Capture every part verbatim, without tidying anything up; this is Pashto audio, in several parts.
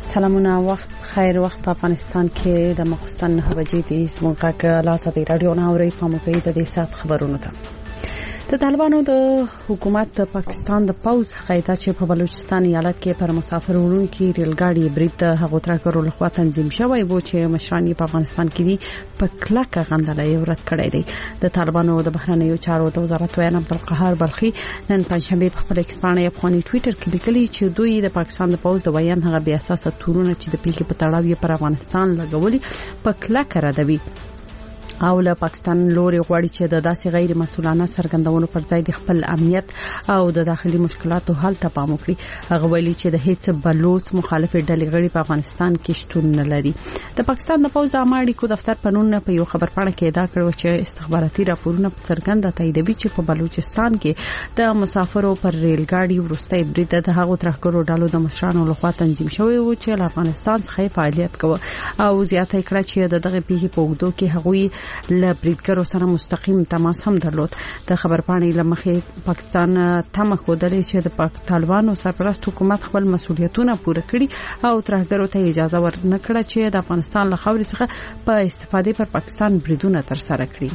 سلامونه، وخت خیر. وخت په افغانستان کې د مخصوصن نه بجې د سمونګه لاسه دی رادیو نه اوري په مپې د دې سات خبرونه ته. د طالبانو د حکومت د پاکستان د پوز قاعده چې په بلوچستان ایالت کې پر مسافر وړونکي ریلګاډي برید د هغو ترکرو لخوا تنظیم شوی و چې مشران په افغانستان کې دي په کلکه غندلې ورت کړی دی. د طالبانو د بهرنیو چارو د وزارت ویان عبدالقهار بلخي نن پنځشنبه په خپل ایکس باندې افغاني ټوئیټر کې لیکلي چې دوی د پاکستان د پوز د ویان هغه بیا اساسه تورونه چې د پیښې په تړاو پر افغانستان لګولي په کلکه ردوي او له پاکستان لوري غواړي چې د داسې غیر مسؤلانه څرګندونو پر ځای د خپل امنیت او د داخلي مشکلاتو حل ته پام وکړي. هغه ویلي چې د هیڅ بلوچ مخالف ډلې غړي په افغانستان کې شتون نه لري. د پاکستان د پوز د عامه اړیکو دفتر پرون په یو خبرپاڼه کې ادعا کړې چې استخباراتي راپورونه په څرګنده تاییدوي چې په بلوچستان کې د مسافرو پر ریلګاډي ورستۍ برید د هغو ترهګرو ډلو د مشرانو لخوا تنظیم شوی و چې له افغانستان څخه فعالیت کوي او زیاته کړه چې د دغه پیښې په وګړو کې هغوی له بریدګرو سره مستقیم تماس هم درلود. د خبرپاڼې لمخې پاکستان تمه خوده چې د طالبانو سرپرست حکومت خپل مسولیتونه پوره کړي او ترهګرو ته اجازه ورنکړه چې د افغانستان له خاورې څخه په استفادې پر پاکستان بریدونه ترسره کړي.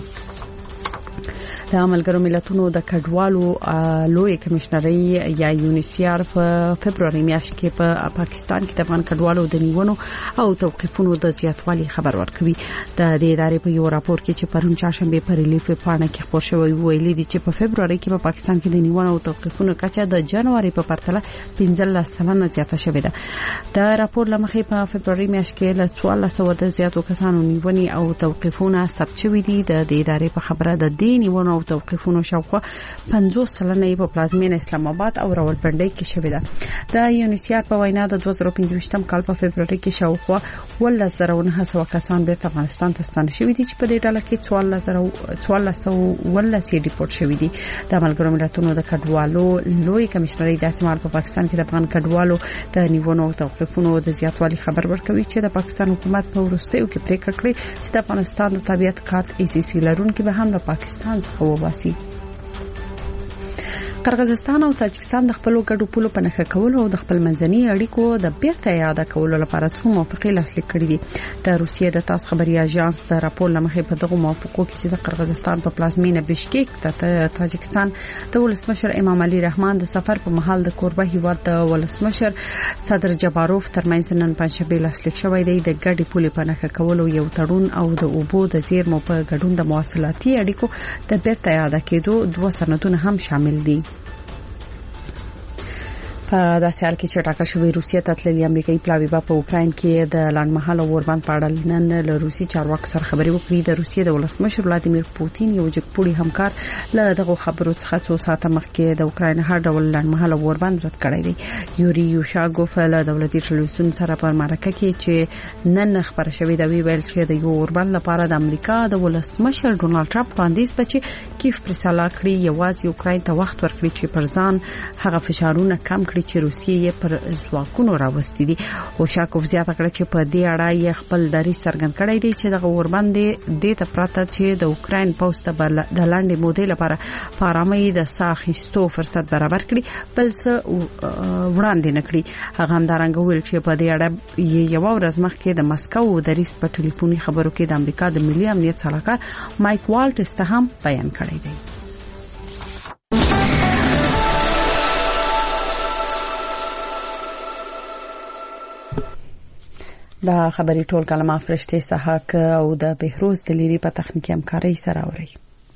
د ملګرو ملتونو د کډوالو لوی کمشنري یا یونیسیار په فبرवरी میاشت کې په پاکستان کې د افغان کډوالو د نیونو او توقیفونو د زیاتوالي خبر ورکوي. د دې ادارې په یو راپور کې چې پرون چهارشنبه په ریلیف پاڼه کې خبر شوی ویلي دي چې په فبرवरी کې په پاکستان کې د نیونو او توقیفونو کچه د جنوري په پرتله پنځلس سلنه زیاته شوې ده. د راپور لمخې په فبرवरी میاشت کې له څوارلس سوه د زیاتو کسانو نیونې او توقیفونه ثبت شوي دي. د دې ادارې په خبره د دې نیونو او توقیفونو شاوخوا پنځوس سلنه په پلازمینه اسلام آباد او راولپنډي کې شوې ده. د یونیسیار په وینا د دوه زره پنځه کال په فبرवरी کې شاوخوا ولس زره نه سوه کسان بیرته افغانستان ته ستانه شوي دي چې په دې ډله کې څوارلس سوه ولس یې ډیپورټ شوي دي. د ملګرو ملتونو د کډوالو لوی کمشنري د اسمار په پاکستان کې د افغان کډوالو د نیونو او توقیفونو د زیاتوالي خبر ورکوي چې د پاکستان حکومت په وروستیو کې پریکړه کړې چې د افغانستان د طبيعت کارت ای سی سی لرونکي به هم له پاکستان څخه وباسي. قرغیزستان او تاجکستان د خپل ګډو پولو په نښه کولو او د خپل منځني اړیکو د بیرته یاد کولو لپاره څو موافقې لاسلیک کړې دي. د روسیې د تاس خبري اژانس د راپور لمخې په دغه موافقو کې چې د قرغیزستان په پلازمینه بشکیک ته تاجکستان د ولسمشر امام علي رحمان د سفر په مهال د کوربه هیواد د ولسمشر صدر جباروف ترمنځ نن پنځشنبه لاسلیک شوی دی. د ګډې پولې په نښه کولو یو تړون او د اوبو د زیرمو په ګډون د مواصلاتي اړیکو د بیرته یاد کېدو دوه سندونه هم شامل دي. په داسې حال کې چې ټاکل شوی روسیې ته تللي امریکایي پلاوی په اوکراین کې د لاندمحاله اوربند په اړه نن له روسي چارواکو سره خبرې وکړې. د روسیې د ولسمشر ولادیمیر پوتین یو جګپوړي همکار له دغه خبرو څخه څو ساعته مخکې د اوکراین هر ډول لاندمحاله اوربند رد کړی دی. یوري یوشاګوف له دولتي ټلویزیون سره په مرکه کې چې نن خبر شوی دی ویل چې د یو اوربند لپاره د امریکا د ولسمشر ډونالد ټرمپ وړاندیز بچي کیف پرسالا کړی یوازې اوکراین ته وخت ورکړي چې پر ځان هغه فشارونه کم چې روسیې پر ځواکونو راوستي دي. او شاکوف زیاته کړه چې په دې اړه یې خپل دریځ څرګند کړی دی چې دغه اوربند د ته پراته چې د اوکراین پوسټ د لاندې مودې لپاره فارامي د ساخستو فرصت برابر کړي بل څه وړاندې نکړي. هغه همدارنګه ویل چې په دې اړه یو ورځ مخکې د مسکو د دریځ په ټلیفوني خبرو کې د امریکا د ملي امنیت صلاحکار مایک والټس ته هم بیان کړی دی. دا خبري ټول کلمه فرشته سحاق او د بهروز دلیری په تخنیکی همکاري سره اوري.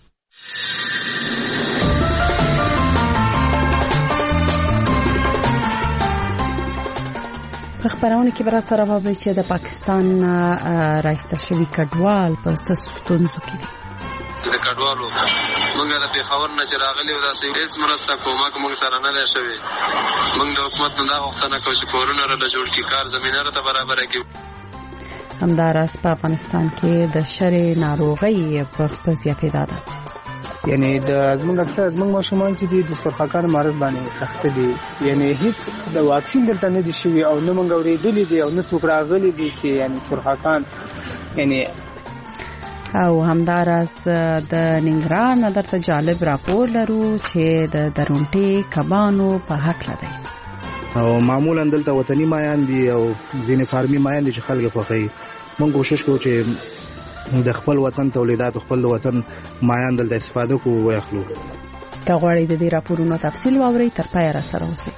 په خبرونه کې برا سره وایي چې د پاکستان رئیس شوی کډوال په ستونزو کې د کډوالو موږ د پیښور نه چراغلي او د سیریز مرسته کومه کوم سره نه لشي. موږ د حکومت نه غوښتنه کوو چې کورونه را جوړ کړي، کار زمينه را برابر کړي. همداراز په افغانستان کې د شری ناروغي په خپل زیاتېدا ده. یعنی د زموږ اکثر زموږ ماشومان چې دي د سرخکان مرض باندې اخته دي، یعنی هیڅ د واکسین دلته نه دي شوی او نه موږ اورېدلې دي او نه څوک راغلي دي چې یعنی سرخکان یعنی او همداراز د ننګرهار درته جالب راپور لرو چې د درونټي کبانو په حق لدی. او معمولا دلته وطني مایان دي او ځینې فارمي مایان دي چې خلک خوښوي. موږ کوشش کوو چې د خپل وطن تولیدات خپل وطن مایان دلته استفاده کوو او اخلو. که غواړئ د دې راپورونو تفصیل واورئ تر پایه را سره اوسئ.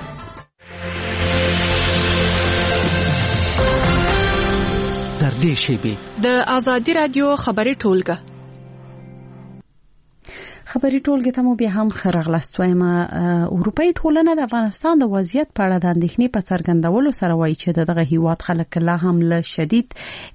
تر دې شیبې د آزادي رادیو خبري ټولګه خبري ټولګه ته مو بیا هم خرغلست وایم. اروپאי ټولنه د افغانستان د وضعیت په اړه د اندېښنې په څرګندولو سره وایي چې دغه هیواد خلک لا هم له شدید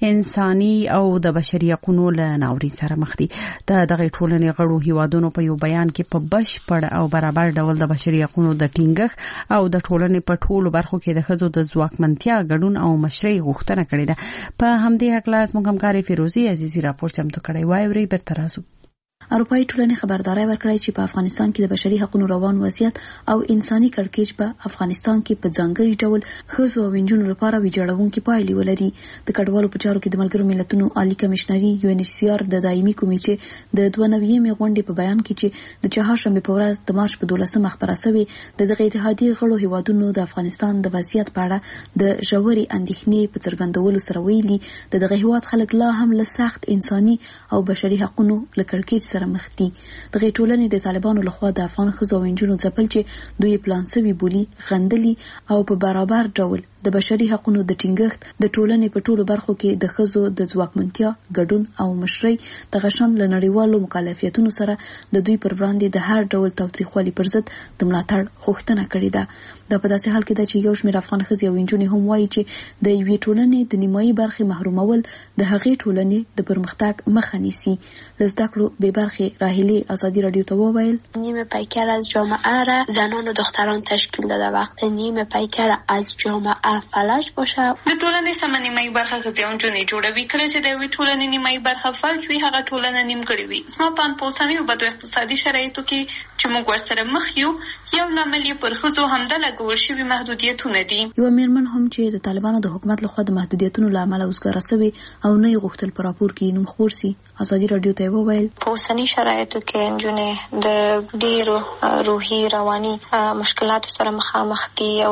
انساني او د بشري حقوقو له ناورین سره مخ دي. د دغه ټولنې غړو هیوادونو په یو بیان کې په بشپړ او برابر ډول د بشري حقوقو د ټینګښت او د ټولنې په ټولو برخو کې د ښځو د ځواکمنتیا ګډون او مشرۍ غوښتنه کړې ده. په همدې هکله زموږ همکارې فیروزي عزیزي راپور چمتو کړی وای ورې برترازو. اروپאי ټولنې خبرداري ورکړې چې په افغانستان کې د بشري حقوقو روان وضعیت او انساني کړکېچ په افغانستان کې په ځانګړي ډول ښځو او نجونو لپاره ویجاړونکې پایلې ولري. د کډوالو په چارو کې د ملګرو ملتونو عالی کمشنري یو ان ایچ سی آر د دایمي کمیټې د دوه نوېمې غونډې په بیان کې چې د چهارشنبه په ورځ د مارچ په دولسمه خبره شوې د دغه اتحادیې غړو هیوادونو د افغانستان د وضعیت په اړه د ژورې اندېښنې په څرګندولو سره ویلي د دغه هیواد خلک لا هم له سخت انساني او بشري حقوقو له کړکېچ سره مخ دي. دغه ټولنې د طالبانو لخوا د افغان ښځو او نجونو ځپل چې دوی پلان سوي بولي غندلي او په برابر ډول د بشري حقوقو د ټینګښت د ټولنې په ټولو برخو کې د ښځو د ځواکمنتیا ګډون او مشرۍ د غشن له نړیوالو مکلفیتونو سره د دوی پر وړاندې د هر ډول تاوتریخوالي پر ضد د ملاتړ غوښتنه کړې ده. دا په داسې حال کې ده چې یو شمېر افغان ښځې او نجونې هم وایي چې د یوې ټولنې د نیمایي برخې محرومول د هغې ټولنې د پرمختګ مخه نیسي. له زده کړو بې برخې راهیلې آزادی رادیو ته وویل نیمه پیکر از جامعه را زنان و دختران تشکیل داده. وقت نیمه پیکر از جامعه فلج باشه د ټولنې سمه نیمایي برخه ښځې او نجونې جوړوي. کله چې د یوې ټولنې نیمایي برخه فلج وي هغه ټولنه نیمګړې وي. زما په اند په اوسنیو بدو اقتصادي شرایطو کې چې موږ ورسره مخ یو یو لامل یې پر ښځو همدا لګول شوي محدودیتونه دي. یوه میرمن هم چې د طالبانو د حکومت لخوا د محدودیتونو له امله وزګاره سوې او نه یې غوښتل په راپور کې نوم خپور سي آزادي رادیو ته وویل په اوسني شرایطو کې نجونې د ډېرو روحي رواني مشکلاتو سره مخامخ دي او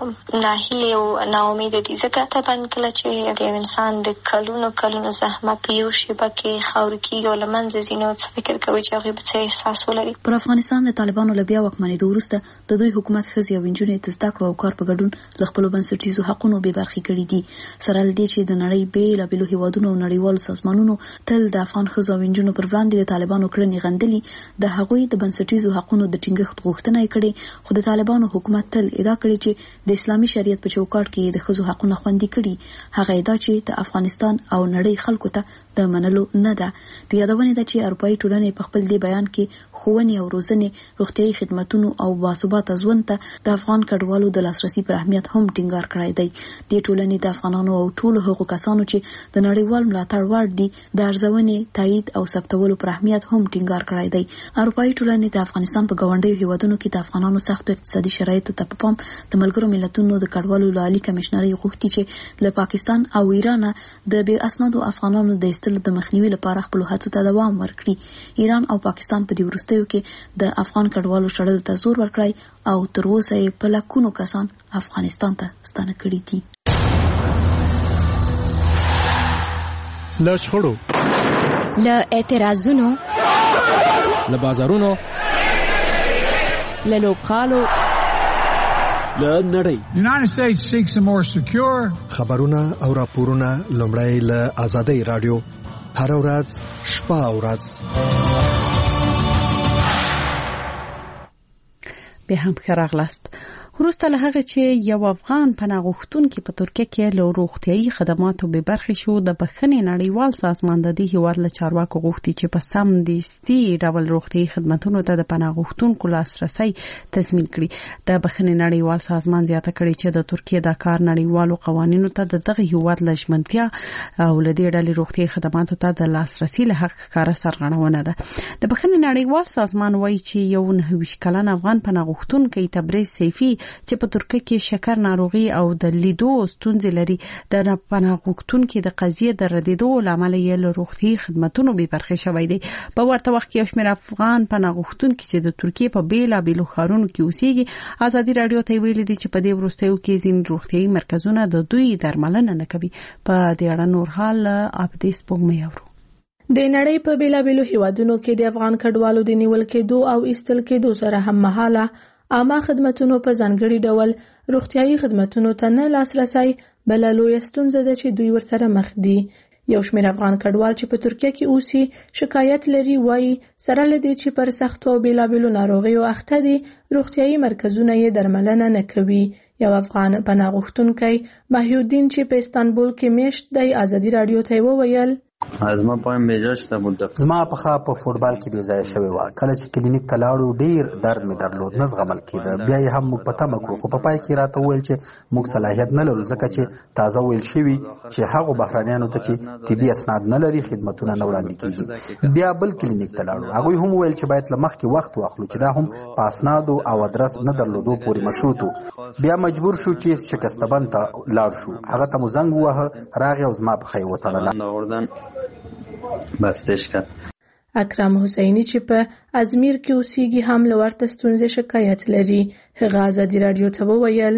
ناهیلې او ناامیده دي. ځکه طبعا کله چې د یو انسان د کلونو کلونو زحمت په یو شیبه کې خاورې کېږي او له منځه ځي نو څه فکر کوي چې هغوی به څه احساس ولري. پر افغانستان د طالبانو له بیا واکمنېدو وروسته د دوی حکومت ښځې او نجونې د زده کړو او کار په ګډون له خپلو بنسټیزو حقونو بې برخې کړي دي. سره له دې چې د نړۍ بېلابېلو هېوادونو او نړیوالو سازمانونو تل د افغان ښځو او نجونو پر وړاندې د طالبانو کړنې غندلي، د هغوی د بنسټیزو حقونو د ټینګښت غوښتنه یې کړې. خو د طالبانو حکومت تل ادعا کړې چې د اسلامي شریعت په چوکاټ کې د ښځو حقونه خوندي کړي. هغه ادعا چې د افغانستان او نړۍ خلکو ته د منلو نه ده. د یادونې ده چې اروپאי ټولنې په خپل دې بیان کې ښوونې او روزنې، روغتیايي خدماتونو او باثباته ژوند ته د افغان کډوالو د لاسرسي پر اهمیت هم ټینګار کړی دی. دې ټولنې د افغانانو او ټولو هغو کسانو چې د نړیوال ملاتړ وړ دي د ارزونې، تایید او ثبتولو پر اهمیت هم ټینګار کړی دی. اروپאי ټولنې د افغانستان په ګاونډیو هیوادونو کې د افغانانو سختو اقتصادي شرایطو ته په پام د ملګرو ملتونو د کډوالو له عالي کمشنرۍ غوښتي چې له پاکستان او ایران د بې اسنادو افغانانو د ایستلو د مخنیوي لپاره خپلو هڅو ته دوام ورکړي. ایران او پاکستان په دې وروستیو کې د افغان کډوالو شړلو ته زور ورکړی او تر اوسه یې په لکونو کسان افغانستان ته ستانه کړي دي. له شخړو، له اعتراضونو، له بازارونو، له لوبخالو، له نړۍ United States seeks a more secure خبرونه او راپورونه لومړی له آزادۍ رادیو هر ورځ شپه او ورځ به هم خراغلاست. وروسته له هغه چې یو افغان پناه غوښتونکي په ترکیه کې له روغتيایي خدماتو به برخې شو، د بخښنې نړیوال سازمان د دې هیواد له چارواکو غوښتي چې په سم دستي ډول روغتيایي خدماتو ته د پناه غوښتونکو لاسرسي تضمین کړي. د بخښنې نړیوال سازمان زیاته کړي چې د ترکیه د کار نړیوالو قوانینو ته د دغه هیواد لژمنتیا او له دې ډلې روغتيایي خدماتو ته د لاسرسي له حق کار سرغړونه ده. د بخښنې نړیوال سازمان وایي چې یو نه ویش کلن افغان پناه غوښتونکي تبریز سیفي چې په ترکیه کې شکر ناروغي او د لیدو ستونزې لري د پناه غوښتونکو د قضیې د ردیدو لامل یې له روغتي خدماتو به برخه شوی دی. په ورته وخت کې شمېر افغان پناه غوښتونکو چې د ترکیه په بیلا بیلو ښارونو کې اوسېږي ازادي رادیو ته ویلي دي چې په دې وروستیو کې ځین روغتيایي مرکزونه د دوی درملنه نه کوي. په دې اړه نور حال اپډیټ پوښتنه اورو. د نړۍ په بیلابېلو هیوادونو کې د افغان کډوالو د نیول کېدو او ایستل کېدو سره هم مهاله عامه خدماتونو په ځانګړي ډول روغتيایي خدماتونو ته نه لاسرسي بل لوی ستونزه ده چې دوی ورسره مخ دي. یو شمېر افغان کډوال چې په ترکیه کې اوسي شکایت لري وایي سره لدی چې پر سختو بیلابېلو ناروغیو اخته دي روغتيایي مرکزونه یې درملنه نه کوي. یو افغان پناه غوښتونکی محیودین چې په استانبول کې میشت دی ازادي رادیو ته وویل زما پایم بیجاشته بود. زما په خا په فوټبال کې بې ځای شوی و. کله چې کلینیک ته لاړو ډیر درد مې درلود نه زغمل کېده. بیا یې هم موږ په تمه کړو خو په پای کې راته وویل چې موږ صلاحیت نه لرو ځکه چې تازه ویل شوي چې هغو بهرانیانو ته چې طبي اسناد نه لري خدمتونه نه وړاندې کېږي. بیا بل کلینیک ته لاړو هغوی هم ویل چې باید له مخکې وخت واخلو چې دا هم په اسنادو او ادرس نه درلودو پورې مشروط و. بیا مجبور شو چې شکسته بند ته لاړ شو. هغه ته مو زنګ ووهه راغی او زما پښه یې وتړله. بستش کرد. اکرم حسینی چې په ازمیر کې اوسېږي هم له ورته ستونزې شکایت لري. هغه ازادي رادیو ته وویل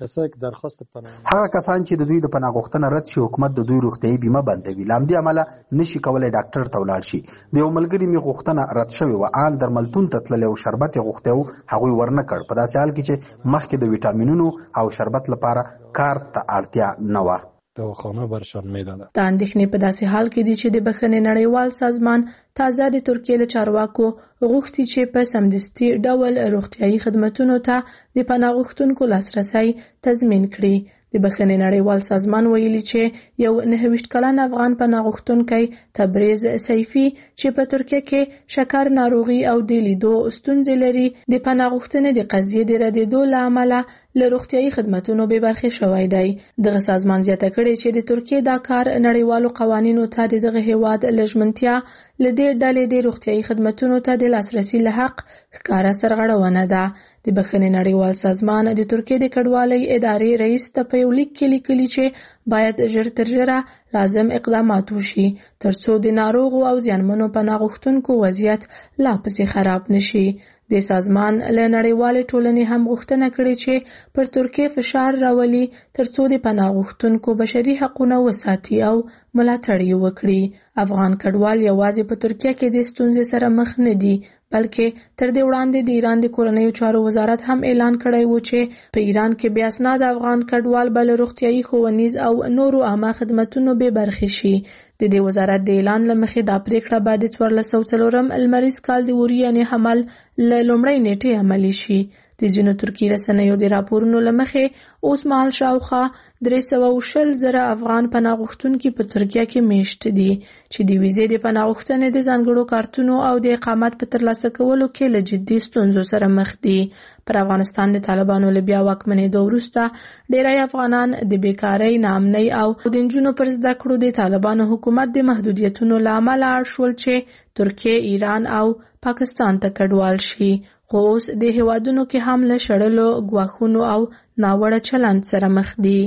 هغه کسان چې د دوی د پناه غوښتنه رد شي حکومت د دوی روغتیایي بیمه بندوي. له همدې امله نشي کولی ډاکټر ته ولاړ شي. د یو ملګري مې غوښتنه رد شوې وه ان درملتون ته تللی او شربت یې غوښتی و هغوی ورنه کړ. په داسې حال کې چې مخکې د ویټامینونو او شربت لپاره کار ته اړتیا نه وه. دواخانه برشان میداده. د اندېښنې په داسې حال کې دي چې د بخښنې نړیوال سازمان تازه د ترکیې له چارواکو غوښتي چې په سمدستي ډول روغتیایي خدماتونو ته د پناه غوښتونکو لاسرسی تضمین کړي. د بخښنې نړیوال سازمان ویلي چې یو نهه ویشت کلن افغان پناه غوښتونکی تبریز سیفي چې په ترکیه کې شکر ناروغي او د لیدو ستونزې لري د پناه غوښتنې د قضیې د ردیدو له امله له روغتیایي خدماتونو بې برخې شوی دی. دغه سازمان زیاته کړې چې د ترکیې دا کار نړیوالو قوانینو ته د دغه هیواد له ژمنتیا له دې ډلې د روغتیایي خدماتونو ته د لاسرسي له حق ښکاره سرغړونه ده. د بخښنې نړیوال سازمان د ترکیې د کډوالۍ ادارې رئیس ته په یو لیک کې لیکلي چې باید ژر تر ژره لازم اقدامات وشي ترڅو د ناروغو او زیانمنو پناه غوښتونکو وضعیت لا پسې خراب نشي. د سازمان له نړیوالې ټولنې هم غوښتنه کړې چې پر ترکیې فشار راولي ترڅو د پناه غوښتونکو بشري حقونه وساتي او ملاتړ یې وکړي. افغان کډوال یوازې په ترکیه کې د ستونزې سره مخ نه دي بلکې تر دې وړاندې د ایران د کورنیو چارو وزارت هم اعلان کړی و چې په ایران کې بې اسناده افغان کډوال به له روغتیایي ښوونیز او نورو عامه خدمتونو بې برخې شي. د دې وزارت د اعلان له مخې دا پریکړه به د څوارلس سوه څلورم لمریز کال د اوري یعنې حمل له لومړۍ نیټې عملي شي. د ځینو ترکي رسنیو د راپورونو له مخې اوس مهال شاوخوا درې سوه او شل زره افغان پناه غوښتونکي په ترکیه کې میشت دي چې د ویزې د پناه غوښتنې د ځانګړو کارتونو او د اقامت په ترلاسه کولو کې له جدي ستونزو سره مخ دي. پر افغانستان د طالبانو له بیا واکمنېدو وروسته ډېری افغانان د بیکارۍ، ناامنۍ او د نجونو پر زده کړو د طالبانو حکومت د محدودیتونو له امله اړ شول چې ترکیه، ایران او پاکستان ته کډوال شي. خو اوس د هیوادونو کې هم له شړلو، ګواښونو او ناوړه چلند سره مخ دي.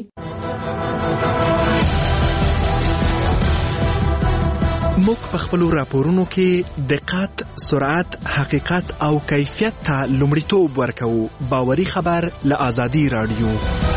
موږ په خپلو راپورونو کې دقت، سرعت، حقیقت او کیفیت ته لومړیتوب ورکوو. باوري خبر له آزادي رادیو.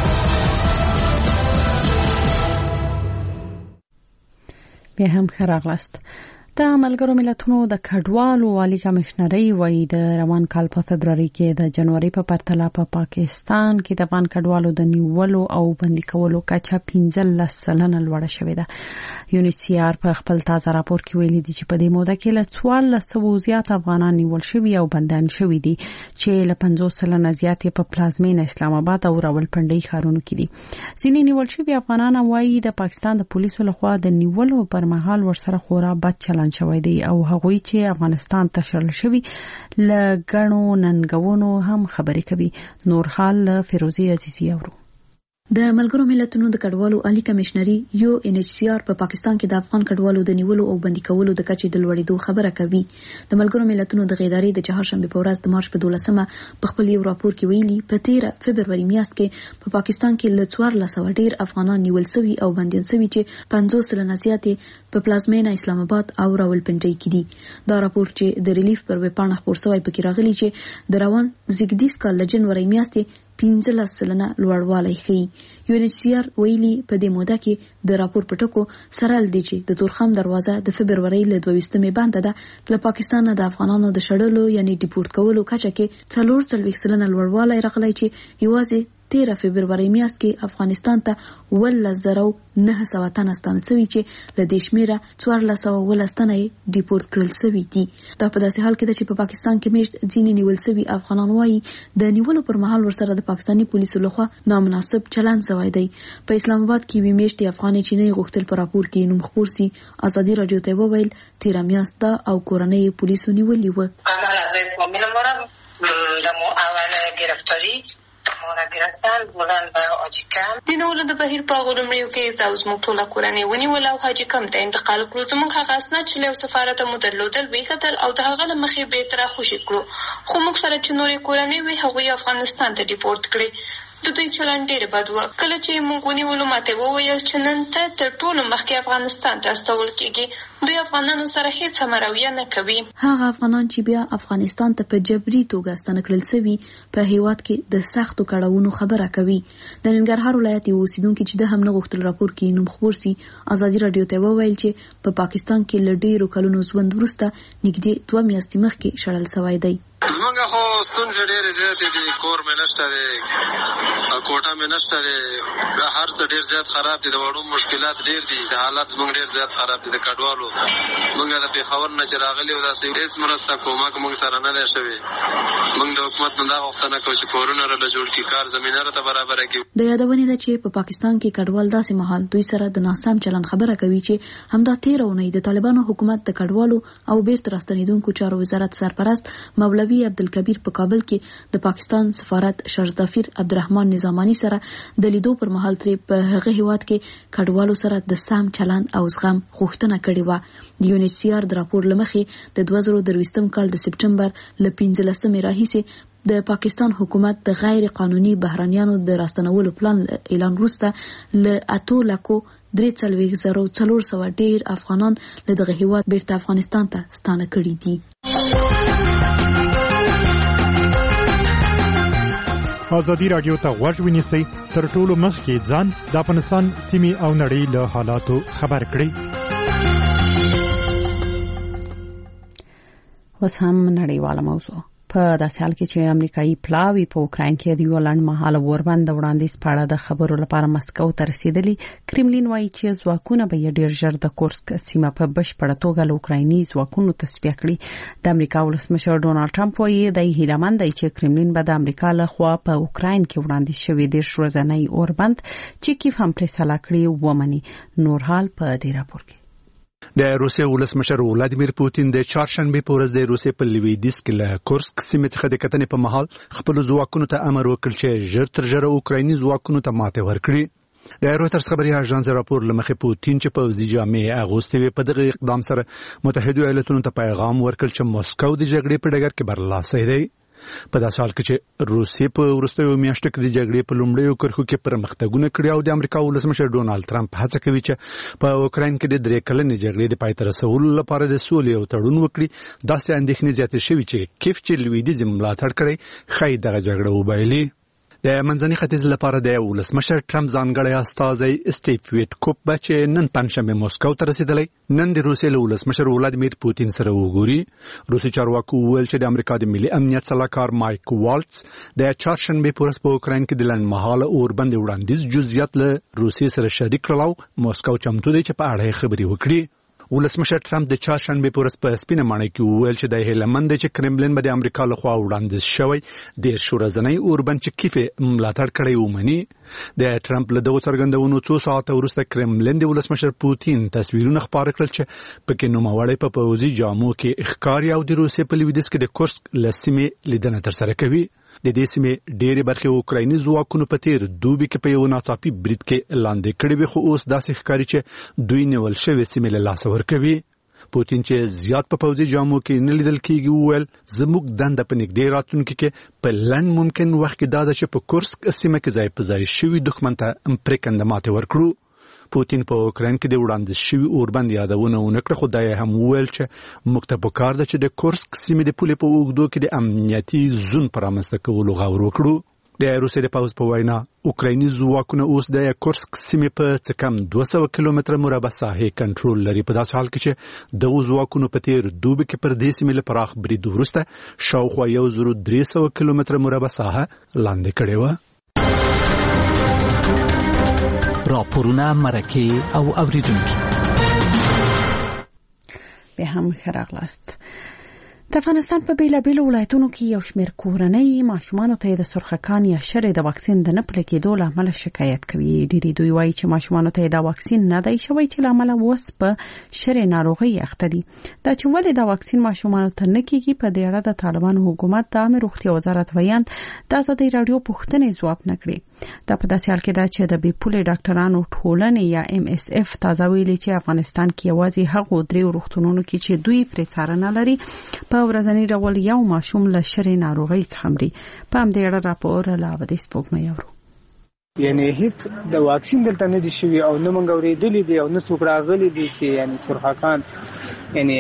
بیا هم ښه راغلاست. د ملګرو ملتونو د کډوالو عالی کمشنري وایي د روان کال په فبرवरी کې د جنوري په پرتله په پا پاکستان کې د افغان کډوالو د نیولو او بندي کولو کچه پنځلس سلنه لوړه شوې ده. یونیسیار په خپل تازه راپور کې ویلي دي چې په دې موده کې له څوارلس سوه زیات افغانان نیول شوي او بندیان شوي دي چې له پنځوس سلنه زیات په پلازمینه اسلام آباد او راولپنډي ښارونو کې دي. ځینې نیول شوي افغانان وایي د پاکستان د پولیسو لخوا د نیولو پر مهال ورسره خورا بد چلند شوی دی او هغوی چې افغانستان ته شړل شوي له ګڼو ننګونو هم خبرې کوي. نور حال فیروزي عزیزي اورو. د ملګرو ملتونو د کډوالو عالی کمشنري یو ان ایچ سی آر په پاکستان کې د افغان کډوالو د نیولو او بندي کولو د کچې د لوړېدو خبره کوي. د ملګرو ملتونو د ادارې د چهارشنبه په ورځ د مارچ په دولسمه په خپل یو راپور کې ویلي په تیره فبروري میاشت کې په پاکستان کې له څوارلس سوه ډیر افغانان نیول شوي او بندیان شوي چې پنځوس سلنه زیاتې په پلازمینه اسلام آباد او راولپنډۍ کې دي. دا راپور چې د ریلیف پر ویب پاڼه خپور شوی پکې راغلی چې د روان زیږدیز کال له جنوري میاشتې پنځلس سلنه لوړوالی ښیي. یو ان ایچ سی آر ویلي په دې موده کې د راپور په ټکو سره ل دې چې د تورخم دروازه د فبروري له دوه ویشتمې بنده ده له پاکستان د افغانانو د شړلو یعنی ډیپورت کولو کچه کې څلور څلوېښت سلنه لوړوالی راغلی چې یوازې تیره فبروري میاشت کې افغانستان ته ولس زره نه سوه تنه ستانه شوي چې له دې شمېره څوارلس سوه اوولس تنه یې ډیپورت کړل شوي دي. دا په داسې حال کې ده چې په پاکستان کې میشت ځینې نیول شوي افغانان وایي د نیولو پر مهال ورسره د پاکستاني پولیسو لخوا نامناسب چلند شوی دی. په اسلام آباد کې یوې میاشتې افغانې چې نه غوښتل په راپور کې نوم خپور سي ازادي راډیو ته وویل تیره میاشت ده او کورنۍ پولیسو نیولي وه. مورا گرفتن بلند به حاجی کم د نیولو د بهیر په هغو لومړیو کې زه او زموږ ټوله کورنۍ ونیول او حاجي کم ته انتقال کړو. زموږ هغه اسناد چې له یو سفارت مو درلودل ویښتل او د هغه له مخې بېرته راخوشي کړو، خو موږ سره چې نورې کورنۍ وې هغوی افغانستان ته ډیپورت کړې. د دوی چلند ډېر بد و. کله چې موږ ونیولو ماته وویل چې نن ته تر ټولو مخکې افغانستان ته استول کېږي. دوی افغانانو سره هیڅ هم رویه نه کوي. هغه افغانان چې بیا افغانستان ته په جبري توګه ستانه کړل شوي په هیواد کې د سختو کړاوونو خبره کوي. د ننګرهار ولایت یو اوسیدونکي چې د هم نه غوښتل راپور کې نوم خپور سي ازادي راډیو ته وویل چې په پاکستان کې له ډېرو کلونو ژوند وروسته نږدې دوه میاشتې مخکې شړل شوی دی. زمونږ خو ستونزې ډېرې زیاتې دي. کور مې نشته دی، کوټه مې نشته دی، هر څه ډېر زیات خراب دي. د وړو مشکلات ډېر دي. د حالات زمونږ ډېر زیات خراب دي. د کډوالو مونږ د پېښور نه چې راغلي وو داسې هېڅ مرسته کومک مونږ سره نه دی شوې. مونږ د حکومت نه دا غوښتنه کوو چې کورونه راله جوړ کړي، کار زمینه راته برابره کړي. د یادونې ده چې په پاکستان کې کډوال داسې مهال دوی سره د ناسم چلند خبره کوي چې همدا تېره اونۍ د طالبانو حکومت د کډوالو او بیرته راستنېدونکو چارو وزارت سرپرست مولوي عبدالکبیر په کابل کې د پاکستان سفارت شرزدافیر عبدالرحمن نظامانی سره د لیدو پر مهال ترې په هغه هیواد کې کډوالو سره د سم چلند او زغم غوښتنه کړې وه. د یو ان ایچ سی آر د راپور له مخې د دوه زره درویشتم کال د سپټمبر له پنځلسمې راهیسې د پاکستان حکومت د غیر قانوني بهرانیانو د راستنولو پلان اعلان وروسته له اتو لکو درې څلوېښت زره څلور سوه ډېر افغانان له دغه هیواد بیرته افغانستان ته ستانه کړي دي. ازادي راډیو ته غوږ ونیسئ تر ټولو مخکې ځان د افغانستان سیمې او نړۍ له حالاتو خبر کړئ. اوس هم نړیواله موضوع. په داسې حال کې چې امریکایي پلاوی په اوکراین کې د یو لنډمهاله اوربند د وړاندیز په اړه د خبرو لپاره مسکو ته رسیدلی، کرملین وایي چې ځواکونه به یې ډېر ژر د کورسک سیمه په بشپړه توګه له اوکرایني ځواکونو تصفیه کړي. د امریکا ولسمشر ډونالد ټرمپ وایي دی هیلهمند دی چې کرملین به د امریکا لخوا په اوکراین کې وړاندیز شوی دېرش ورځنی اوربند چې کیف هم پرې سلا کړی ومني. نور حال په دې راپور کې. د روسیې ولسمشر ولادیمیر پوتین د چهارشنبه په ورځ د روسیې په لویدیځ کې له کورسک سیمې څخه د کتنې په مهال خپل ځواکونو ته امر وکړ چې ژر تر ژره اوکرایني ځواکونو ته ماته ورکړي. د رویټرز خبري اژانس راپور لمخې پوتین چې پوځي جامې اغوستې په دغه اقدام سره متحده ایالاتونو ته پیغام ورکړ چې مسکو د جګړې په ډګر کې برلاسي دی. په داسې حال کې چې روسیې په وروستیو میاشتو کې د جګړې په لومړیو کرښو کې پرمختګونه کړي او د امریکا ولسمشر ډونالد ټرمپ هڅه کوي چې په اوکراین کې د درې کلنې جګړې د پای ته رسولو لپاره د سولې او تړون وکړي. داسې اندېښنې زیاتې شوي چې کیف چې لویدیځ ملاتړ کړي ښایي دغه جګړه وبایلي. د منځني ختیځ لپاره د ولسمشر ټرمپ ځانګړی استازی سټیف ویټکوپ چې نن پنځشنبه مسکو ته رسیدلی نن د روسیې له ولسمشر ولادیمیر پوتین سره وګوري. روسي چارواکو وویل چې د امریکا د ملي امنیت سلاکار مایک والټس د چهارشنبه په ورځ په اوکراین کې د لنډمهاله اوربند وړاندیز جزئیات له روسیې سره شریک کړل او مسکو چمتو دی چې په اړه خبرې وکړي. ولسمشر ټرمپ د چهارشنبه په ورځ په سپینه ماڼۍ کې وویل چې د هیلمند چې کرملین به د امریکا لخوا وړاندیز شوی دېرش ورځنی اوربند چې کیف ملاتړ کړی ومني. د ټرمپ له دغو څرګندونو څو ساعته وروسته کرملین د ولسمشر پوتین تصویرونه خپاره کړل چې پکې نوموړی په پوځي جامو کې ښکاري او د روسیې په لویدیځ کې د کورسک له سیمې لیدنه ترسره کوي. د دې سیمې ډېرې برخې اوکرایني ځواکونو په تیر دوبي کې په یو ناڅاپي برید کې لاندې کړې وي، خو اوس داسې ښکاري چې دوی نیول شوې سیمې له لاسه ورکوي. پوتین چې زیات په پوځي جامو کې نه لیدل کېږي وویل زموږ دنده په نږدې راتلونکي کې په لنډ ممکن وخت کې دا ده چې په کورسک سیمه کې ځای په ځای شوي دښمن ته پرېکنده ماتې ورکړو. پوتین په اوکراین کې د وړاندیز شوي اوربند یادونه ونه کړه، خو دا یې هم وویل چې موږ ته پکار ده چې د کورسک سیمې د پولې په اوږدو کې د امنیتي زون په رامنځته کولو غور وکړو. د روسیې د پوځ په وینا اوکرایني ځواکونه اوس د کورسک سیمې په څه کم دوه سوه کیلومتره مربع ساحې کنټرول لري، په داسې حال کې چې دغو ځواکونو په تیر دوبي کې پر دې سیمې له پراخ برید وروسته شاوخوا یو زر درې سوه کیلومتره مربع ساحه لاندې کړې وه. راپورونه، مرکې او اوریدونکي به هم ښه راغلاست. د افغانستان په بیلابیلو ولایتونو کې یو شمېر کورنۍ ماشومانو ته د سرخکان یا شرې د واکسین د نه پلي کېدو له امله شکایت کوي. ډېری دوی وایي چې ماشومانو ته دا واکسین نه دی شوی چې له امله اوس په شرې ناروغۍ اخته دي. دا چې ولې دا واکسین ماشومانو ته نه کېږي په دې اړه د طالبانو حکومت د عامه روغتیا وزارت ویاند د ازادي راډیو پوښتنې ځواب نه کړې. دا په داسې حال کې ده چې د بې پولې ډاکټرانو ټولنې یا ام اس اف تازه ویلي چې افغانستان کې یوازې هغو درې روغتونونو کې چې دوی پرې څارنه لري په ورځني ډول یو ماشوم له شرې ناروغۍ څخه مري. په همدې اړه راپور له ابدي سپوږمۍ اورو. یعنی هیڅ د واکسین دلته نه دي شوي او نه موږ اورېدلي دي او نه څوک راغلي دي چې یعنی سرخکان یعنی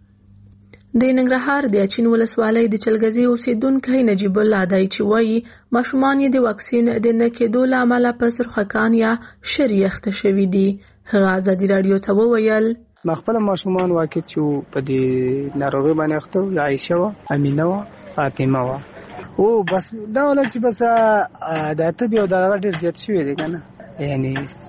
د ننګرهار د اچین ولسوالۍ د چلګزي اوسیدونکو نجیب الله دای چې وایي ماشومان یې د واکسین د نه کېدو له امله په سرخکان یا شرې اخته شوي دي. هغه ازادي راډیو ته وویل ما خپل ماشومان واکې چې په دې ناروغي باندې اخته و، عائشه و، امینه و، فاطمه و، او بس دا ولې چې بس د اتبې او دا ډېر زیات شوی دی کنه، یعنی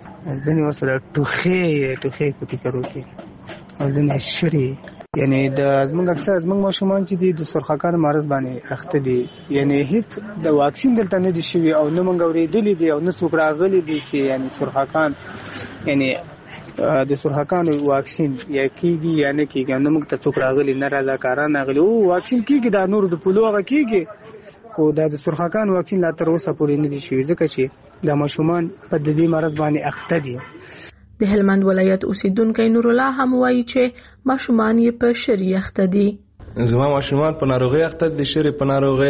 ځنې وسره ټوخې ټوخې کو فکر وکړي او ځنې شرې یعنی د زمونږ اکثر زمونږ ماشومان چې دي د سرخکان مرض باندې اخته دي، یعنی هیڅ د واکسین دلته نه دي شوي او نه موږ اورېدلي دي او نه څوک راغلي دي چې یعنی سرخکان یعنی د سرخکان واکسین یا کیږي یا نه کیږي، نه موږ ته څوک راغلي نه رضاکاران راغلي. او واکسین کیږي دا نور د پولو هغه کیږي، خو دا د سرخکان واکسین لا تر اوسه پورې نه دي شوي ځکه چې د ماشومان په دې مرض باندې اخته دي. د هلمند ولایت اوسیدونکو نور الله هم وایي چې ماشومان یې په شرې اخته دي. زما ماشومان په ناروغي اخته دي، شرې په ناروغي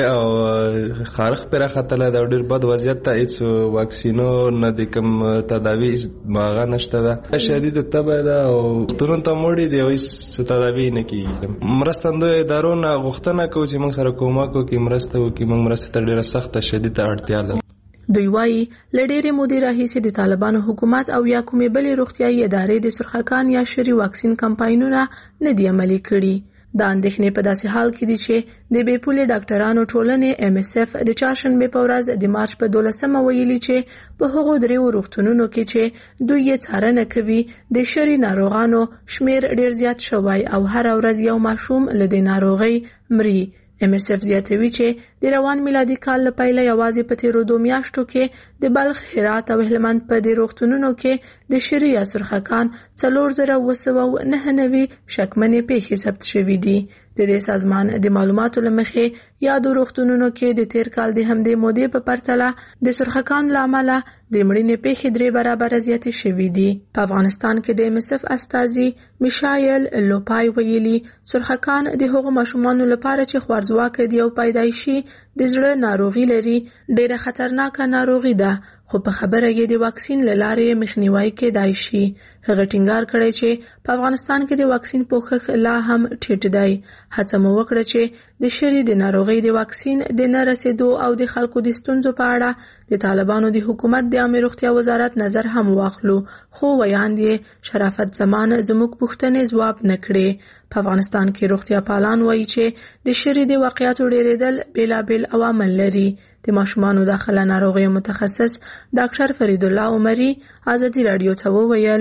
او خارخ پر اخته ده، ډېر بد وضعیت ته هیڅ واکسینو نه د کوم تداوی ماغه نشته ده، شدید تبه ده او ترون ته موړي دی او هیڅ تداوی نه کیږي. مرستندو ادارو نه غوښتنه کوي چې موږ سره کومک وکړي، مرسته وکړي، موږ مرسته ته ډېره سخته شدید اړتیا ده. دوی وایي له ډېرې مودې راهیسې د طالبانو حکومت او یا کومې بلې روغتیايي ادارې د سرخکان یا شري واکسین کمپاینونه نه دي عملي کړي. دا اندېښنې په داسې حال کې دي چې د بې پولې ډاکټرانو ټولنې ام اس اف د چهارشنبې په ورځ د مارچ په دولسمه ویلي چې په هغو دریو روغتونونو کې چې دوی یې څارنه کوي د شري ناروغانو شمیر ډېر زیات شوی او هر ورځ یو ماشوم له دې ناروغۍ مري. ام اس اف زیاتوي چې د روان میلادي کال له پیله یوازې په تیرو دوه میاشتو کې د بلخ، هرات او هلمند په دې روغتونونو کې د شري یا سرخکان څلور زره اوه سوه نهه نوي شکمنې پیښې ثبت شوي دي. د دې سازمان د معلوماتو له مخې یادو روغتونونو کې د تیر کال د همدې مودې په پرتله د سرخکان له امله د مړینې پیښې درې برابره زیاتې شوي دي. په افغانستان کې د ام اس اف استازي میشایل لوپای ویلي سرخکان د هغو ماشومانو لپاره چې خوارځواکه دي او پیدایشي د زړه ناروغي لري ډېره خطرناکه ناروغي ده، خو په خبره یې د واکسین له لارې مخنیوي کېدای شي. هغه ټینګار کړی چې په افغانستان کې د واکسین پوښښ لا هم ټیټ دی. هڅه مو وکړه چې د شري د ناروغۍ د واکسین د نه رسېدو او د خلکو د ستونزو په اړه د طالبانو د حکومت د عامه روغتیا وزارت نظر هم واخلو، خو ویاند یې شرافت زمان زموږ پوښتنې ځواب نه کړې. په افغانستان کې روغتیا پالان وایي چې د شري د واقعیاتو ډېرېدل بېلابېل عوامل لري. د ماشومانو داخله ناروغیو متخصص ډاکټر فرید الله عمري ازادي راډیو ته وویل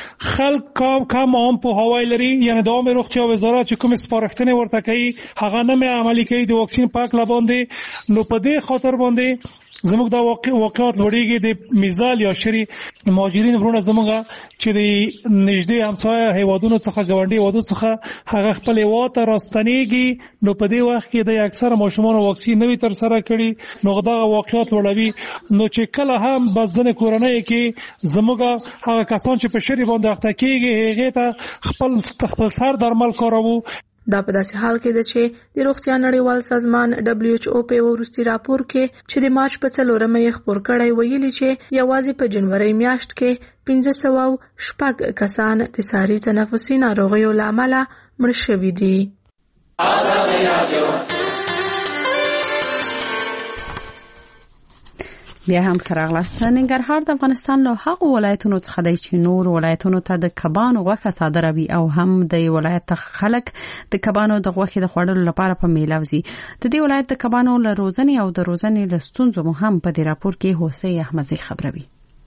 خلک کم کم هم پوهاوی لري، یعنی د عامه روغتیا وزارت چې کوم سپارښتنې ورته کوي هغه نه عملي کوي د واکسین پاک لباندې. نو په دې خاطر باندې زموږ دا واقعات لوړېږي د میزال یا شری مهاجرین ورونه زموږ چې د نږدې همسایه هیوادونو څخه ګاونډي هیوادونو څخه هغه خپل هیواد ته راستنېږي، نو په دې وخت کې د اکثره ماشومانو واکسین نوي تر سره کړي، نو دا واقعات لوړوي. نو چې کله هم بزنه کورنۍ کې زموږ هغه کسان چې په شری باندې اخته کېږي هغه ته خپل خپل سر درمل کاروي. دا په داسې حال کې ده چې د روغتیا نړیوال سازمان دبليو ایچ او په وروستي راپور کې چې د مارچ په څلورمه یې خپور کړی ویلي چې یوازې په جنوري میاشت کې پنځه سوه شپږ کسان د ساري تنفسي ناروغیو له امله مړه شوي دي. بیا هم خراغلاست. ننګرهار د افغانستان له هغو ولایتونو څخه دی چې نور ولایتونو ته د کبانو غوښه صادروي او هم د ولایت خلک د کبانو د غوښې د خوړلو لپاره په میله وځي. د دې ولایت د کبانو له روزنې او د روزنې له ستونزو مو هم په دې راپور کې حسین احمدزی خبروي.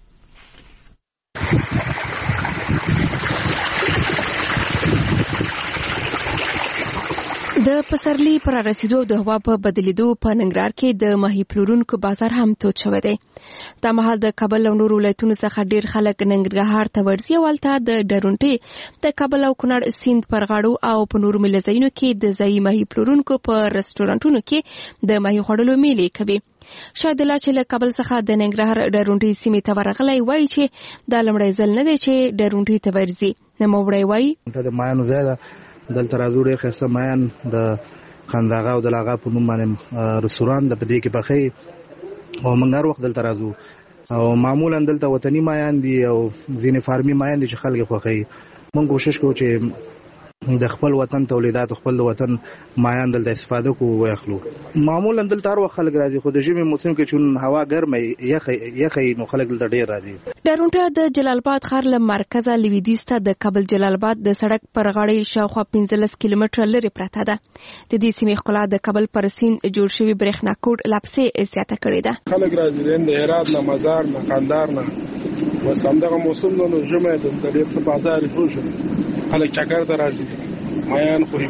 د پسرلي پر رسیدو د هوا په بدلیدو په ننګرهار کې د ماهي پلورونکو بازار هم تود شوی دی. دا مهال د کابل او نورو ولایتونو څخه ډیر خلک ننګرهار ته ورځي او هلته د ډرونټې د کابل او کونړ سیند پر غاړو او په نورو ملځایونو کې د ځایي ماهي پلورونکو په رستورانتونو کې د ماهي خوړلو میلې کوي. شاید الله چې له کابل څخه د ننګرهار ډرونټې سیمې ته ورغلی وایي چې دا لومړی ځل نه دی چې ډرونټې ته ورځي. نوموړی وایي د مایانو ځای دلته راځو ډېر ښایسته مایان د خنداغه او د لاغا په نوم باندې رستوران د په دې کې پخې او موږ هر وخت دلته راځو او معمولا دلته وطني مایان دي او ځینې فارمي مایان دي چې خلک خوښوي. موږ کوشش کوو چې د خپل وطن تولیدات خپل وطن مایان دلته استفاده کوو واخلو. معمولا دلته هر وخت خلک راځي، خو د ژمي موسم کې چون هوا ګرمه یخ یخ نو خلک دلته ډیر راځي. ډرونټه د جلال آباد ښار له مرکزه لویدیځ ته د کابل جلال آباد د سړک پر غاړې شاوخوا پنځلس کیلومتره لرې پرته ده. د دې سیمې ښکلا د کابل پر سیند جوړ شوی برېښنا کوټ لپسې زیاته کړې ده. خلک راځي د هرات نه، مزار نه، قندهار نه، بس همدغه موسم نو ژمه د ډېر څه بازار جوړ خلک چکر ته راځي. مایان خوري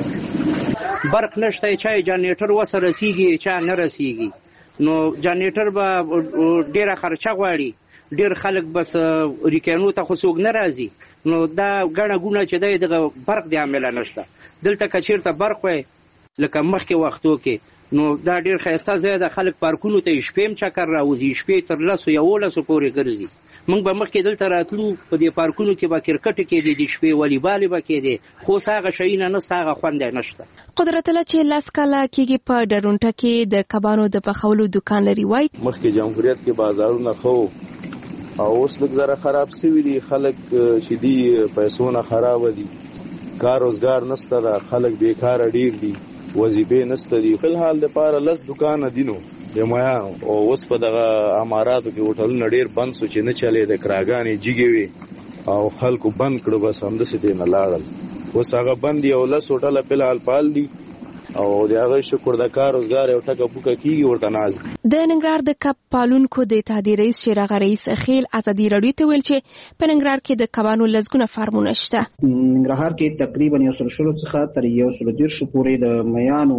بازار برق نشته، چای جنریټر وسره رسیږي چا نه رسیږي، نو جنریټر به ډیره خرچه غواړي، ډیر خلک بس ریکانو ته خو څوک نه راځي، نو دا ګڼه ګونه چې دی دغه برق دی عامله نشته. دلته کچیرته برق وای لکه مخکې وختو کې نو دا ډیر ښایسته ځای ده، خلک پارکونو ته شپې هم چکر راوځي، شپې تر لسو یولسو پورې ګرځي. موږ به مخکې دلته راتلو په دې پارکونو کې به کرکټ کېدی، د شپې والیبال به کېدی، خو هغه شیونه نشته، هغه خوند نشته. قدرت الله چې لاس کاله کېږي په ډرونټه کې د کبانو د پخولو دکان لري وای مخکې جمهوریت کې بازارونه خو او اوس لږ زره خراب شوي دي، خلک چې دي پیسونه خراب دي، کار روزګار نشته، خلک بیکاره ډیر دي، وظیفې نشته دي. په حال د پاره لس دکان دینو یمایا او اوس په دغه اماراتو کې هوټلونه ډیر بند سو چې نه چلے، د کراګانې جګې وي او خلکو بند کړو، بس همداسې دې نه لاړل. اوس هغه بند دي او لس هوټله په حال پال دي او د هغه شکر د کار روزګار یو ټکه بوکه کیږي ورته ناز. د ننګرهار د کب پالونکو د اتحادیې رئیس شیراغ رئیس خیل ازادي راډیو ته ویل چې په ننګرهار کې د کبانو لزګونه فارمونه شته. ننګرهار کې تقریبا یو سل شلو څخه تر یو سل دیرشو پورې د میانو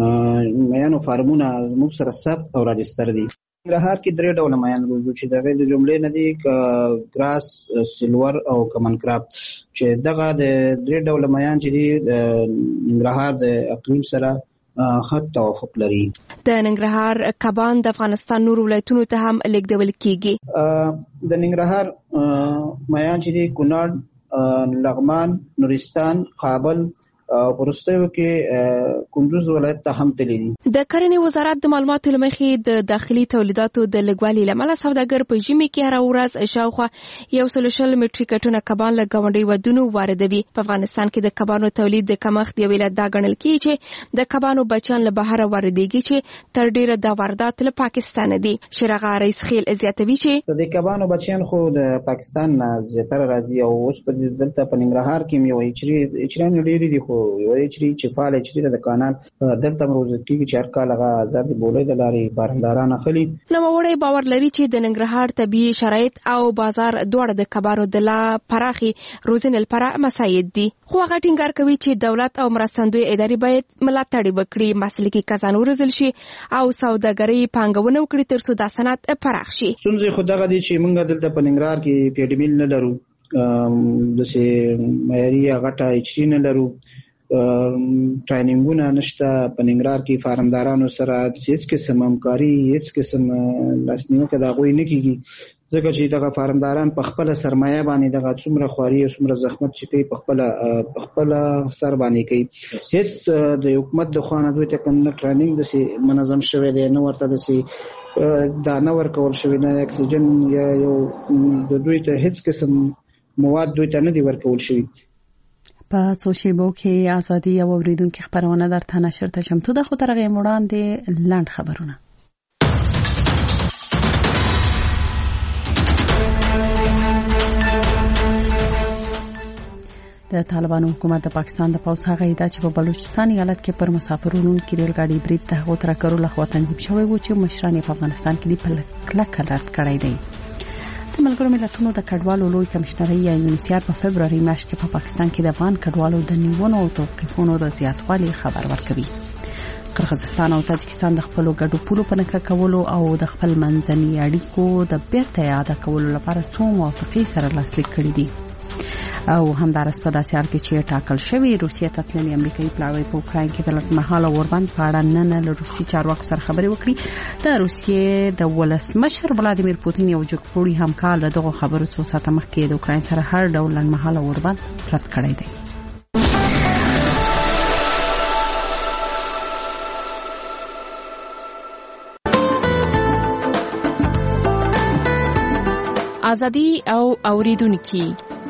میانو فارمونه موږ سره ثبت او راجستر دي. ننګرهار کې درې ډوله میان روزو چې دغه د جملې نه دي ک ګراس، سیلور او کمن کراب، چې دغه د درې ډوله میان چې دي د ننګرهار د اقلیم سره خط توافق لري. د ننګرهار کبان د افغانستان نور ولایتونو ته هم لیږدول کیږي. د ننګرهار میان چې دي کونړ، لغمان، نورستان، کابل او پرستیو کې کندوز ولایت ته هم تللی دي. د کرنې وزارت د معلوماتو له مخې د داخلي تولیداتو د لږوالي له امله سوداګر په ژمي کې هره ورځ شاوخوا یو سل شل میټریک ټنه کبان له ګاونډي ودونو واردوي. په افغانستان کې د کبانو تولید د کمښت یو علت دا ګڼل کیږي چې د کبانو بچیان له بهره واردېږي چې تر ډیره د واردات له پاکستان دي. شیراغ رئیس خیل زیاتوي چې د کبانو بچیان خو د پاکستان نه زیاتره راځي او اوس په دلته په ننګرهار کې یو اچري اچران ډیری دي، خو یو ایچ ډي چې فعال ایچ ډي د کانال دلته مروزه کیږي چې هر کال هغه آزاد بولې د لارې بارنداران اخلي. نوموړی باور لري چې د ننګرهار طبيعي شرایط او بازار دواړه د کبارو د لا پراخي روزنې لپاره مساعد دي. خو هغه ټینګار کوي چې دولت او مرستندوی ادارې باید ملاتړ وکړي، مسلکي کسان وروزل شي او سوداګري پانګونه وکړي ترڅو د صنعت پراخ شي. څنګه خو دغه دي چې موږ دلته په ننګرهار کې پیډمیل نه لرو، د سي معیاري غټه ایچ ډي نه لرو، ټریننګونه نشته په ننګرهار کې، فارمدارانو سره هیڅ قسم همکاري هیڅ قسم لاسنیوکه د هغوی نه کیږي، ځکه چې دغه فارمداران په خپل سرمایه باندې دغه څومره خواري او څومره زحمت چې کوي په خپل په خپل سر باندې کوي. هیڅ د حکومت د خوا نه دوی ته کوم ټریننګ د سي منظم شوی دی نه، ورته د سي دا نه ورکول شوی نه، اکسیجن یا یو د دوی ته هیڅ قسم مواد دوی ته نه دی ورکول شوی. په څو شیبو کې ازادي او اوریدونکو خبرونه درته نشر ته چمتو ده، خو ترغه وړاندې لاند خبرونه. د طالبانو حکومت د پاکستان د پوځ هغه ادعا چې په بلوچستان ایالت کې پر مسافرونو کې ریل ګاډي برید ته غو تر کړو لخوا تنظیم شوی و چې مشران په افغانستان کې په کلک رد کړی دی. د ملګرو ملتونو د کډوالو لوی کمشنري یا یونیسیار په فبرवरी میاشت کې په پاکستان کې د افغان کډوالو د نیولو او توقیفونو د زیاتوالي خبر ورکوي. قرغیزستان او تاجکستان د خپل ګډو پولو په نکه کولو او د خپل منځني اړیکو د بیرته یاد کولو لپاره څو موافقې سره لاسلیک کړي دي. او همدارس په داسې حال کې چې ټاکل شوی روسیې ته تللي امریکایي پلاوی په اوکراین کې د لټمحاله اوربند په اړه نن له روسي چارواکو سره خبرې وکړي. د روسیې د ولسمشر ولادیمیر پوتین یو جګپوړي همکار له دغه خبرو څو ساعته مخکې د اوکراین سره هر ډول لټمحاله اوربند رد کړی دی. ازادي او اوریدونکو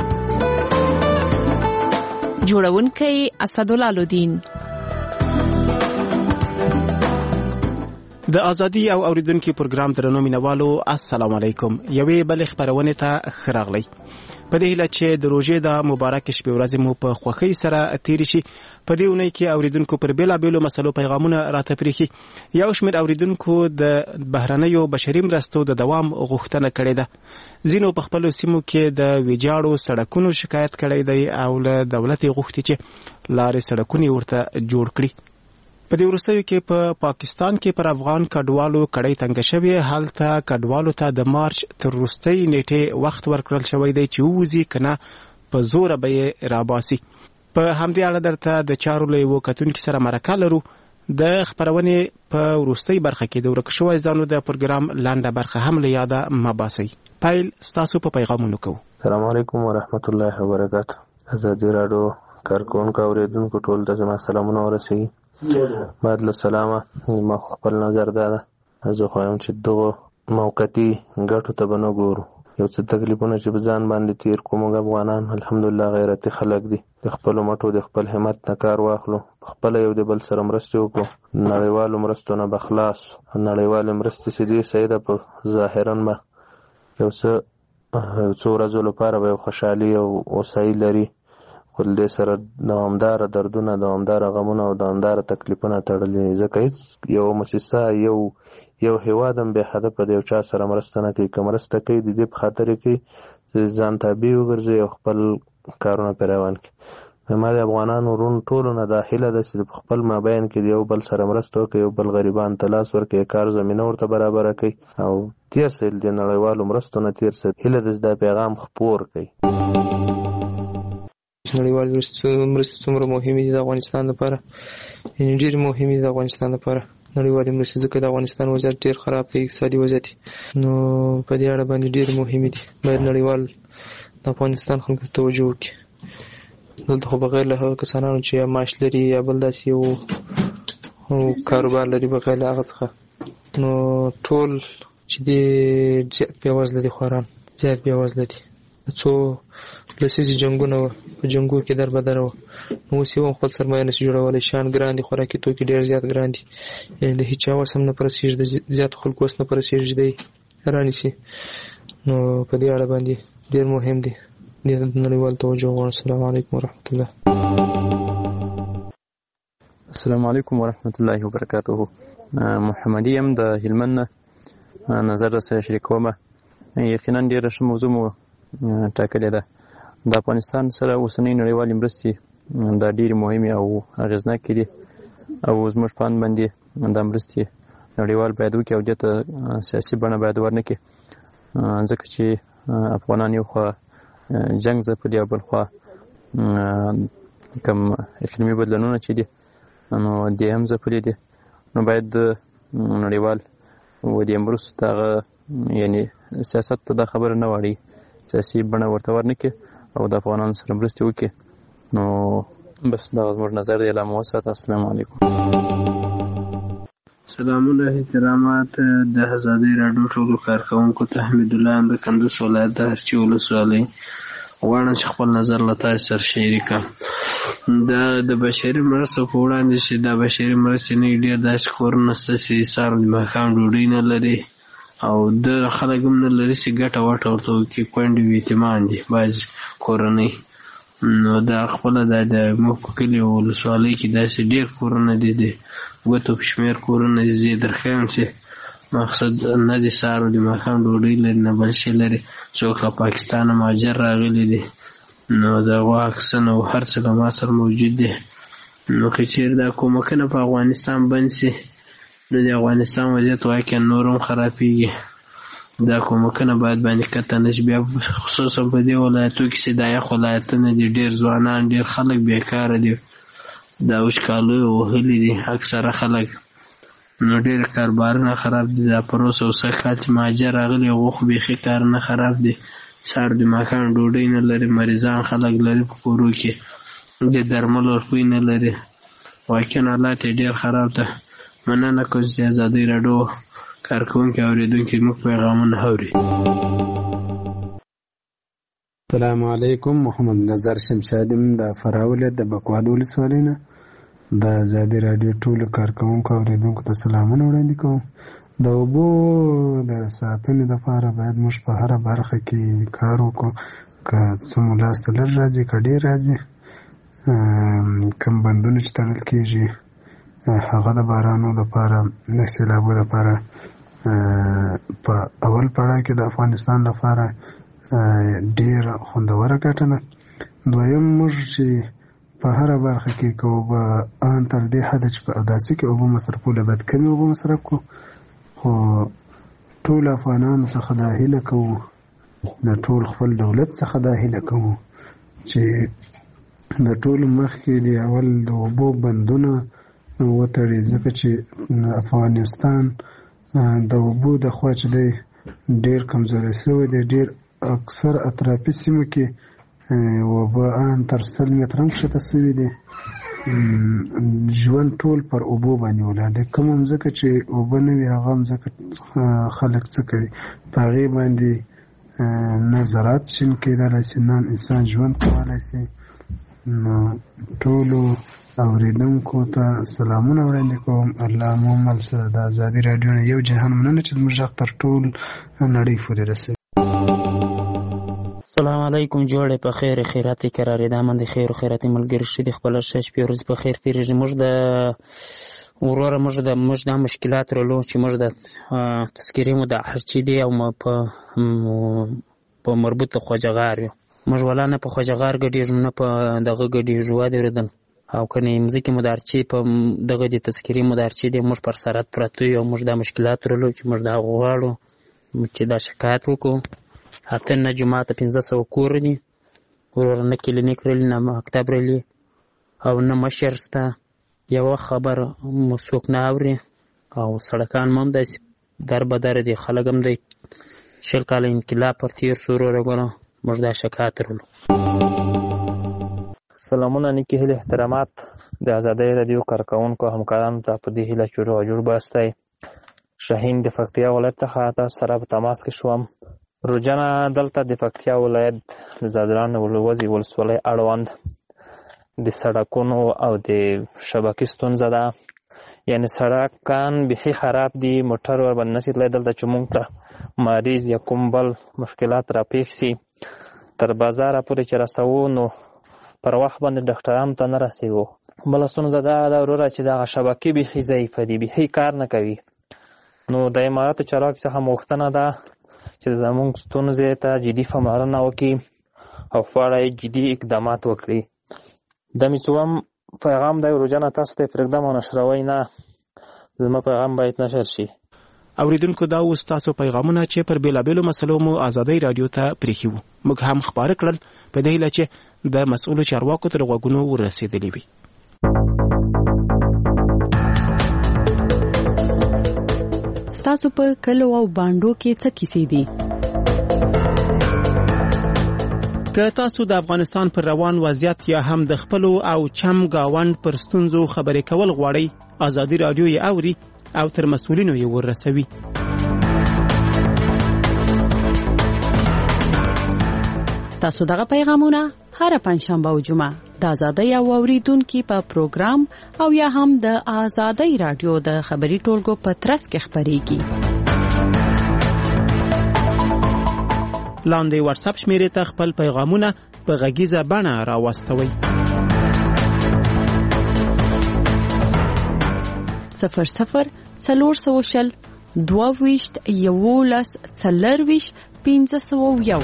جوړونکی اسدالله لودین. د ازادي او اوریدونکو پروګرام درنو مینوالو السلام علیکم. یوې بل خبرونه ته خراغلی. په دې هیله چې د روزې د مبارک شپې ورځې مو په خوښۍ سره تیر شي. په دې ونې کې اوریدونکو پر بیلا بیلو مسلو پیغامونه راته پریخي. یو شمېر اوریدونکو د بهرنیو بشري مرستو د دوام غوښتنه کړې ده. ځینو په خپل سیمو کې د ویجاړو سړکونو شکایت کړی دی او له دولت غوښتي چې لارې سړکونه ورته جوړ کړي. په دې وروستیو کې په پا پاکستان کې پر افغان کډوالو کډۍ تنګ شوی، هلته کډوالو ته د مارچ تر وروستۍ نیټې وخت ورکړل شوی دی چې ووځي کنه په زور به یې راباسي. په همدې اړه درته د چارو له یو کتونکو سره مرکه لرو. د خبرونې په وروستۍ برخه کې د ورک شوی ځانو د پروګرام لاندې برخه هم له یاده مباسي. پایل ستاسو په پیغامونو کو. السلام علیکم ورحمت الله وبرکاته. ازادي رادیو کارکونکو اوریدونکو ټول ته زما سلامونه ورسوي. بعد له سلامه ما خپل نظر ده زه خوایم چې دغه موقتی ګټو ته به نه ګورو. یو څه تکلیفونه چې په ځان باندې تیر کوم افغانان الحمدلله غیرتي خلک دي، د خپل مټو د خپل همت نه کار واخلو، خپل یو د بل سره مرسته وکړو. نړیوالو مرستو نه بخلاص، نړیوال مرستې چې دي سیده په ظاهرا ما یو څه څو ورځې لپاره به خوشحالي او اوسایي لري، خو دې سره دوامداره دردونه، دوامداره غمونه او دوامداره تکلیفونه تړلي. ځکه هیڅ یو مؤسسه یو یو هیواد هم به هدف د یو چا سره مرسته نه کوي. که مرسته کوي د دې په خاطر کوي چې ځان تابع وګرځي او خپل کارونه پرې روان کړي. ما د افغانانو ورونو ټولو نه دا هیله ده چې په خپل مابین کې د یو بل سره مرسته وکړي، یو بل غریبان ته لاس ورکړي، کار زمینه ورته برابره کړي او تیر سي د نړیوالو مرستو نه تیر سي. هیله ده چې دا پیغام خپور کړي. نړیوال مرستې څومره مهمې دي د افغانستان لپاره، یعنې ډېرې مهمې دي د افغانستان لپاره نړیوالې مرستې، ځکه د افغانستان وضعیت ډېر خراب دی، اقتصادي وضعیت، نو په دې اړه باندې ډېرې مهمې دي. باید نړیوال د افغانستان خلکو ته توجه وکړي. دلته خو بغیر له هغه کسانو چې یا معاش لري یا بل داسې یو کاروبار لري، بغیر له هغه څخه نو ټول چې دی زیات بېوزله دي، خواران زیات بېوزله دي. څو لسیزې جنګونه وه، په جنګو کې در بدره وه، نو اوس یې هم خپل سرمایه نشي جوړولی، شیان ګران دي، خوراکي توکي ډېر زیات ګران دي، یعنې د هېچا وس هم نه په رسېږي، د زیاتو خلکو وس نه په رسېږي دی رانیسي. نو په دې اړه باندې ډېر مهم دی، دې ته نړیوال توجه غواړم. السلام علیکم ورحمت الله. السلام علیکم ورحمت الله وبرکاته. محمدی یم د هلمند نه نظر سره شریکوم. یقینا ډیره ښه موضوع مو ټاکلې ده. د افغانستان سره اوسنۍ نړیوالې مرستې دا ډېرې مهمې او اغېزناکې دي او زموږ په اند باندې دا مرستې نړیوال باید وکړي او دې ته سیاسي بڼه باید ورنکړي، ځکه چې افغانان یو خوا جنګ ځپلي او بل خوا کوم اقلیمي بدلونونه چې دي نو دې هم ځپلي دي. نو باید نړیوال و دې مرستو ته هغه یعنې سیاست ته دا خبره نه واړي، سیاسي بڼه ورته ورنکړي او د افغانانو سره مرستې وکړي. نو بس دا زموږ نظر دی. لا مو وساته. السلام علیکم. سلامونه احترامات د ازادۍ راډیو ټولو کارکوونکو ته. حمید الله یم د کندوز ولایت د هرچی ولسوالۍ. غواړم چې خپل نظر له تاسو سره شریک کړم. دا د بشري مرستو په وړاندې چې دا بشري مرستې نه ډېر داسې کورونه شته چې سهار د ماښام ډوډۍ نه لري او د خلک هم نه لري چې ګټه وټه ورته وکړي. کونډې او یتیمان دي بعض کورنۍ. نو دا خپله دا د موږ په کلي او ولسوالۍ کې داسې ډېر کورونه دي د ګوتو په شمېر کورونه دي. زه یې درښیم چې مقصد نه د سهار او د ماښام ډوډۍ لري نه بل شی لري. څوک له پاکستانه مهاجر راغلي دي نو د هغو عکسونه او هر څه له ما سره موجود دي. نو که چېرې دا کومکونه په افغانستان بند شي نو د افغانستان وضعیت واقعا نور هم خرابېږي. دا کومکونه باید باندې قطع نه شي. بیا خصوصا په دې ولایتو کې چې دا یخ ولایتونه دي ډېر ځوانان ډېر خلک بېکاره دي، دا وچکالۍ وهلي دي اکثره خلک. نو ډېر کاربارونه خراب دي. دا پروسه او سږ کال چې مهاجر راغلي هغو خو بیخي کارونه خراب دي. سهار د ماښام ډوډۍ نه لري، مریضان خلک لري په کورو کې، د درملو روپۍ نه لري. واقعا حالات یې ډېر خراب ده. مننه کوم چې ازادۍ راډیو کارکوونکي اورېدونکي موږ پیغامونه اوري. السلام علیکم. محمد نظر شمشاد یم د فراه ولایت د بکواد ولسوالۍ نه. د ازادۍ راډیو ټولو کارکوونکو اورېدونکو ته سلامونه وړاندې کوم. د اوبو د ساتنې لپاره باید موږ په هره برخه کې کار وکړو. که څه مو لاس ته لږ راځي که ډېر راځي. کوم بندونه چې تړل کېږي هغه د بارانو لپاره د سیلابو لپاره په اول پړاو کې د افغانستان لپاره ډېره خوندوره ګټه ده. دویم موږ چې په هره برخه کې که اوبه ان تر دې حده چې په اوداسي کې اوبه مصرفوله باید کمې اوبه مصرف کړو. خو ټول افغانانو څخه دا هیله کوو، د ټول خپل دولت څخه دا هیله کوو چې د ټولو مخکې د اول د اوبو بندونه وتړي، ځکه چې افغانستان د اوبو د خوا چې دی ډېر کمزوری شوی دی. ډېر اکثر اطرافي سیمو کې اوبه ان تر سل متره هم کښته شوي دي. ژوند ټول پر اوبو باندې ولاړ دی. کومه مځکه چې اوبه نه وي هغه مځکه خلک څه کوي؟ په هغې باندې نه زراعت شین کېدلی شي نه انسان ژوند کولی شي. نو ټولو اورېدونکو ته سلامونه وړاندې کوم. الله مو مل شه. د ازادي راډیو نه یو جهان مننه چې زموږ غږ تر ټول نړۍ پورې رسوي. السلام علیکم. جوړې په خیر خیراتي قرارې ده من د خیر او خیراتي ملګري شي د خپل شش پیروز په خیر تیریږي. موږ د وروره موږ د موږ د مشکلات رلو چې موږ د تذکرې مو د هرچی دی او په په مربوط خوجغار یو موږ ولا نه په خوجغار ګډیږو نه په دغه ګډیږو واده ردن او کني مزکی مدارچی په دغه د تذکرې مدارچی دی. موږ پر سرات پراتو یو موږ د مشکلات رلو چې موږ د غواړو چې دا شکایت وکړو. اته نه جماعت پنځه سوه کور دي ورور نه کلینیک رلی نه مکتب رلی او نه مشر سته. یوه خبر څوک نه اوري او سړکان هم داسې در بدر دي. خلک هم د شل کاله انقلاب پر تېر سو وروره ګوره موږ دا شکایت رلو. سلامونه نیکې هیلې احترامات د ازادۍ راډیو کارکوونکو همکارانو ته په دې هیله چې روغ جوړ باستی. شاهین د پکتیا ولایت څخه تاسو سره په تماس کې شوم. روجانه دلته د پکتیا ولایت د زادران ولوزي ولسوالۍ اړوند د سړکونو او د شبکې ستونزه ده. یعنې سړکان بیخي خراب دي، موټر ورباندې نشي تللی. دلته چې موږ ته مریض یا کوم بل مشکلات راپېښ سي تر بازاره پورې چې رسوو نو پر وخت باندې ډاکټرانو ته نه رسېږو. بله ستونزه دا ده وروره چې دغه شبکې بیخي ضعیفه دي، بیخي کار نه کوي. نو د اماراتو چارواکو څخه غوښتنه ده چې زموږ ستونزې ته جدي پاملرنه وکړي او په اړه یې جدي اقدامات وکړي. د مې څوم پیغام دی وروجانه، تاسو ته یې پرېږدم او نشروئ نه، زما پیغام باید نشر شي. اوریدونکو دا اوس تاسو پیغامونه چې پر بیلابیلو مسلو مو ازادۍ رادیو ته پرېښي وو، موږ هم خپاره کړل په دې هیله چې د مسؤلو چارواکو تر غوږونو ورسېدلي وي. ستاسو په کلو او بانډو کې څه کیسې دي؟ که تاسو د افغانستان پر روان وضعیت یا هم د خپلو او چم گاوند پر ستونزو خبرې کول غواړئ، ازادي رادیو یې اوري او تر مسؤلینو یې ورسوي. ستاسو دغه پیغامونه هر پنځشنبه او جمعه د ازادۍ او اوریدونکو په پروګرام او یا هم د ازادۍ رادیو د خبري ټولګو په ترڅ کې خبريږي. لاندې واتس اپ شمیرې ته خپل پیغامونه په غږیزه بڼه راوستوئ. صفر صفر څلور سوه شل دوه ویشت یولس څلرویشت پنځه سوه یو.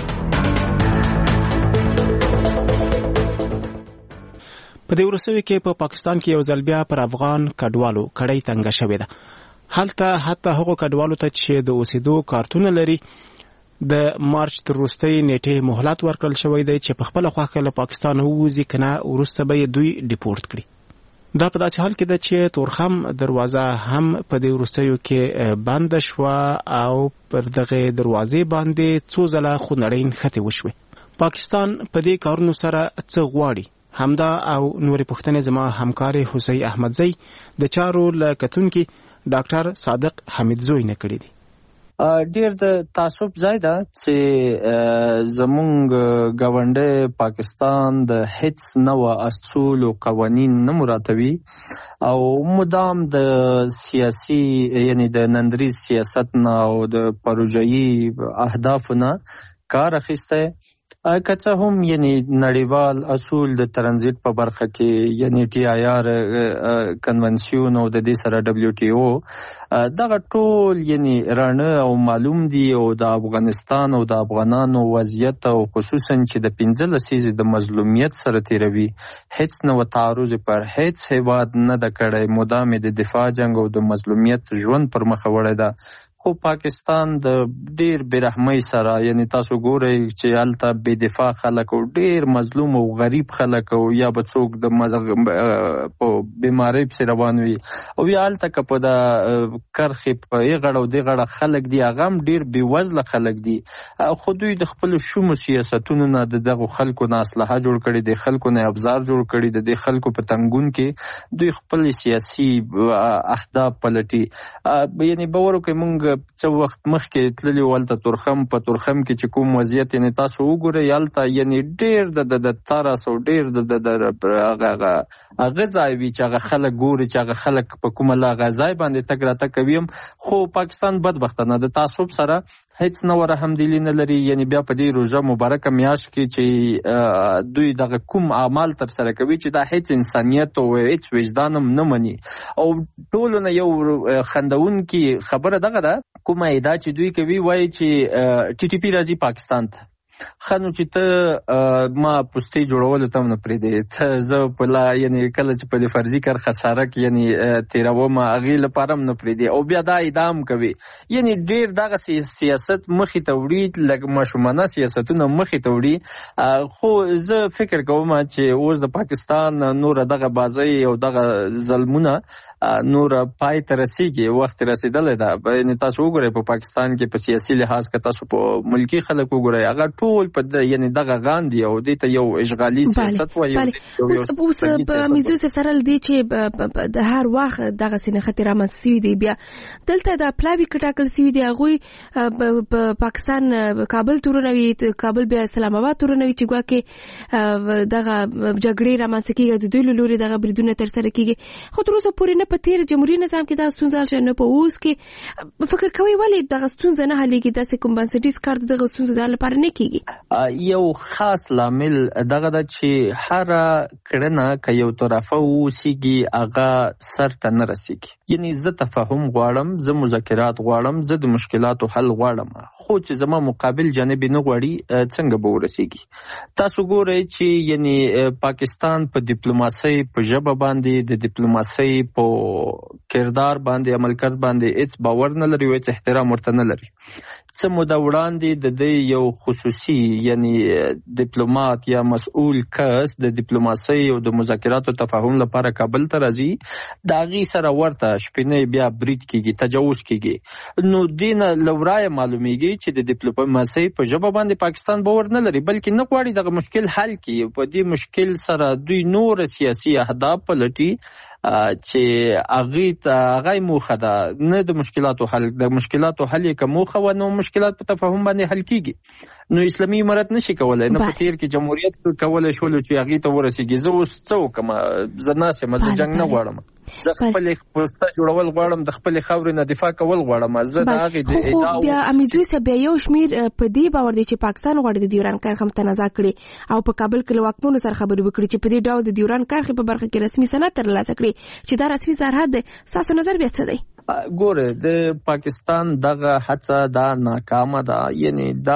په دې وروستیو کې په پاکستان کې یو ځل بیا پر افغان کډوالو کړۍ تنګه شوې ده. هلته حتی هغو کډوالو ته چې د اوسېدو کارتونه لري د مارچ تر وروستۍ نیټې مهلت ورکړل شوی دی چې په خپله خوښه له پاکستان ووځي، که نه وروسته به یې دوی ډیپورټ کړي. دا په داسې حال کې ده چې تورخم دروازه هم په دې وروستیو کې بنده شوه او پر دغه دروازې باندې څو ځله خونړۍ نښتې وشوې. پاکستان په دې کارونو سره څه غواړي؟ همدا او نورې پوښتنې زما همکار حسین احمدزی د چارو له کتونکي ډاکټر صادق حمیدزوی نه کړي دي. ډیر د تعصب ځای ده چې زمونږ ګاونډی پاکستان د هیڅ نوع اصول او قوانین نه مراتبي او مدام د سیاسي یعنی د نندریز سیاست نه او د پروژایي اهدافو نه کار اخیسته. که څه هم یعنی نړیوال اصول د ترانزیت په برخه کې یعنی ټي آی آر کنونسیون او د دې سره دبليو ټي او دغه ټول یعنی رانه او معلوم دي او د افغانستان او د افغانانو وضعیت او خصوصا چې د پنځه لسیزې د مظلومیت سره تیروي، هیڅ نو تعرض پر هیڅ هیواد نه د کړی، مدام د دفاع جنگ او د مظلومیت ژوند پر مخ وړی ده. خو پاکستان د ډیر برحمۍ سره یعنی تاسو ګورئ چې هلته بې دفاع خلک او ډیر مظلوم او غریب خلک او یا به څوک د په بیمارۍ پسې روان وي او یا هلته که په د کرښې په یې غړه او دې غړه خلک دي هغه هم ډیر بېوزله خلک دي. خو دوی د خپلو شومو سیاستونو نه د دغو خلکو نه اسلحه جوړ کړي، د خلکو نه ابزار جوړ کړي، د دې خلکو په تنګون کې دوی خپل سیاسي اهداف پلټي. یعنی باور وکړئ موږ څو وخت مخکې تللی ولته تورخم په تورخم کې چې کوم وضعیت یعنی تاسو وګورئ هلته یعنی ډېر د د ترس او ډېر د د هغه هغه ځای وي چې هغه خلک ګوري چې هغه خلک په کومه هغه ځای باندې تګ راتګ کوي. خو پاکستان بدبختانه د تعصب سره هیڅ نوع رحمدلي نه لري. یعنی بیا په دې روژه مبارکه میاشت کې چې دوی دغه کوم اعمال ترسره کوي چې دا هیڅ انسانیت او هیڅ وجدان هم نه مني او ټولو نه یو خندونکې خبره دغه ده کومه ادعا چې دوی کوي وایي چې ټي ټي پي راځي پاکستان ته. ښه نو چې ته ما پوستې جوړولو ته هم نه پرېږدې، ته زه په لا یعنې کله چې په دې فرضي کار خساره کې یعنې تېروم هغې لپاره هم نه پرېږدې او بیا دا ادعا هم کوي. یعنې ډېر دغه سیاست مخې ته وړي، لږ ماشومانه سیاستونه مخې ته وړي. خو زه فکر کوم چې اوس د پاکستان نوره دغه بازۍ او دغه ظلمونه نور پای ته رسیږي، وخت رسیدلی ده. یعنې تاسو وګورئ په پاکستان کې په سیاسي لحاظ که تاسو په ملکي خلک وګورئ هغه ټول په یعنې دغه غاندي او دې ته یو اشغالي سیاست وایي. اوس په میزو صاحب سره دې چې د هر وخت دغسې نښتې رامنځته سوي دي، بیا دلته د پلاوي که ټاکل سوي دي هغوی په پاکستان کابل تورنوي، کابل بیا اسلام آباد تورنوي چې ګواکې دغه جګړې رامنځته کېږي، د دوی له لورې دغه بریدونه ترسره کېږي. خو تر اوسه پورې نه په تېر جمهوري نظام کې دا ستونزه حل شوې، نه په اوس کې. فکر کوئ ولې دغه ستونزه نه حلېږي؟ داسې کوم بنسټیز کار د دغه ستونزو د حل لپاره نه کېږي؟ کیږي؟ یو خاص لامل دغه د چې هر کړنه ک یو طرفه وسیږي هغه سر ته نه رسیږي. یعنی زه تفاهم غواړم، زه مذاکرات غواړم، زه د مشکلاتو حل غواړم، خو چې زما مقابل جانب نه غواړي څنګه به ورسیږي؟ تاسو ګورئ چې یعنی پاکستان په ډیپلوماسۍ په ژبه باندې د ډیپلوماسۍ په کردار باندې عمل کړ باندې هیڅ باور نه لري او هیڅ احترام ورته نه لري. څه موده وړاندې د دې یو خصوصي یعنی ډیپلومات یا مسؤل کس د ډیپلوماسۍ او د مذاکراتو تفاهم لپاره کابل ته راځي، د هغې سره ورته شپینۍ بیا برید کیږي، تجاوز کیږي. نو دینه لورایه معلومیږي چې د ډیپلوماسۍ په ژبه باندې پاکستان باور نه لري، بلکې نه غواړي دغه مشکل حل کړي. په دې مشکل سره دوی نور سیاسي اهداف پلټي چې هغې ته هغه موخه ده، نه د مشکلاتو حل. د مشکلاتو حل یې که موخه وه نو مشکلات په تفاهم باندې حل کیږي. نو اسلامي امارت نشي کولای، نه په تیر کې جمهوریت کولای شول چې هغې ته ورسیږي. زه اوس څه وکړم؟ زه ناست یم، زه جنګ نه غواړم، زه خپلې پوسته جوړول غواړم، د خپلې خاورې نه دفاع کول غواړم. زه د هغې د ادعا بیا امیدوي صاحب بیا یو شمیر په دې باور دی چې پاکستان غواړي د ډیورنډ کرښه متنازع کړي او په کابل کې له واکمنو سره خبرې وکړي چې په دې ډول د ډیورنډ کرښې په برخه کې رسمي سند ترلاسه کړي چې دا رسمي سرحد دی. ستاسو نظر بیا څه دی؟ ګوره د پاکستان دغه هڅه دا ناکامه ده. یعنی دا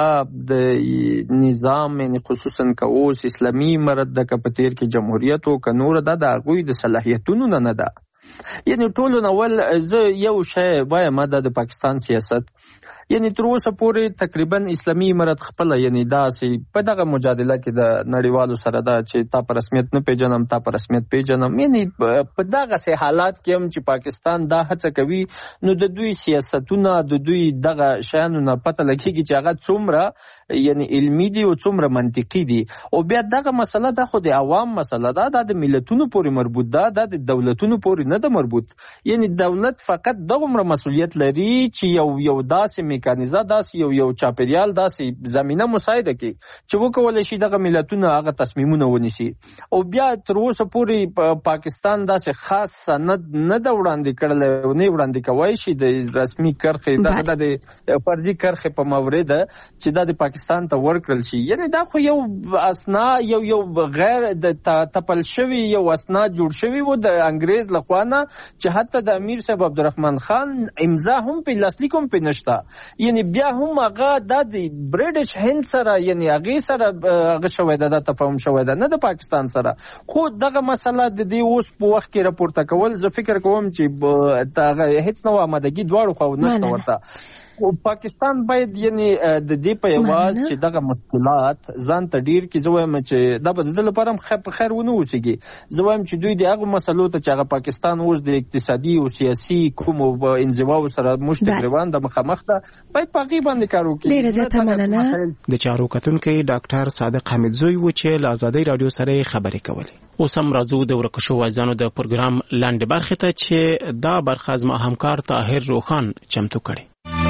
د نظام یعنی خصوصا که اوس اسلامي امارت د که په تیر کې جمهوریت او که نور ده د هغوی د صلاحیتونو نه نه ده. یعنی ټولو نول زه یو شی وایم دا د پاکستان سیاست یعنی تر اوسه پورې تقریبا اسلامي امارت خپله یعنی داسې په دغه مجادله کې د نړیوالو سره ده چې تا په رسمیت نه پیژنم، تا په رسمیت پیژنم. یعنی په دغسې حالات کې هم چې پاکستان دا هڅه کوي نو د دوی سیاستونه د دوی دغه شیانو نه پته لګېږي چې هغه څومره یعنی علمي دي او څومره منطقي دي. او بیا دغه مسله ده خو د عوام مسله ده، دا د ملتونو پورې مربوط ده، دا د دولتونو پورې نه ده مربوط. یعنی دولت فقط دغومره مسؤلیت لري چې یو یو داسې میکانیزه داسې یو یو چاپیریال داسې زمینه مساعده کړي چې وکولی شي دغه ملتونه هغه تصمیمونه ونیسي. او بیا تر اوسه پورې پاکستان داسې خاص سند نه ده وړاندې کړلی او نه وړاندې کولی شي د رسمي کرښې دغه د فردي کرښې په مورد چې دا د پاکستان ته ورکړل شي. یعنی دا خو یو اسنا یو یو غیر د تپل شوي یو اسناد جوړ شوي و د انګریز لخوا نه چې حتی د امیر صاحب عبدالرحمن خان امضا هم په لاسلیک هم په نشته. یعنی بیا هم هغه د برټش هند سره یعنی هغې سره هغه شوی ده، دا تفاهم شوی ده، نه د پاکستان سره. خو دغه مسله د دې اوس په وخت کې راپورته کول زه فکر کوم چې هغه هیڅ نوع آمادګي دواړو خواو نشته ورته. پاکستان باید یعنی د دې په یواز چې دغه مشکلات ځان ته ډیر کې زه وایم چې دا به د دې لپاره هم په خیر ونه اوسېږي. زه وایم چې دوی د هغو مسلو ته چې هغه پاکستان اوس د اقتصادي او سیاسي کومو انزواو سره موږ تقریبا د مخامخ ده باید په هغې باندې کار وکړي. ډېره زیاته مننه. د چارو کتونکی ډاکټر صادق حمیدزوی و چې له ازادۍ راډیو سره خبرې کولې. اوس هم راځو د ورکو شوو عزیزانو د پروګرام لاندې برخې ته چې دا برخه زما همکار طاهر روخان چمتو کړي.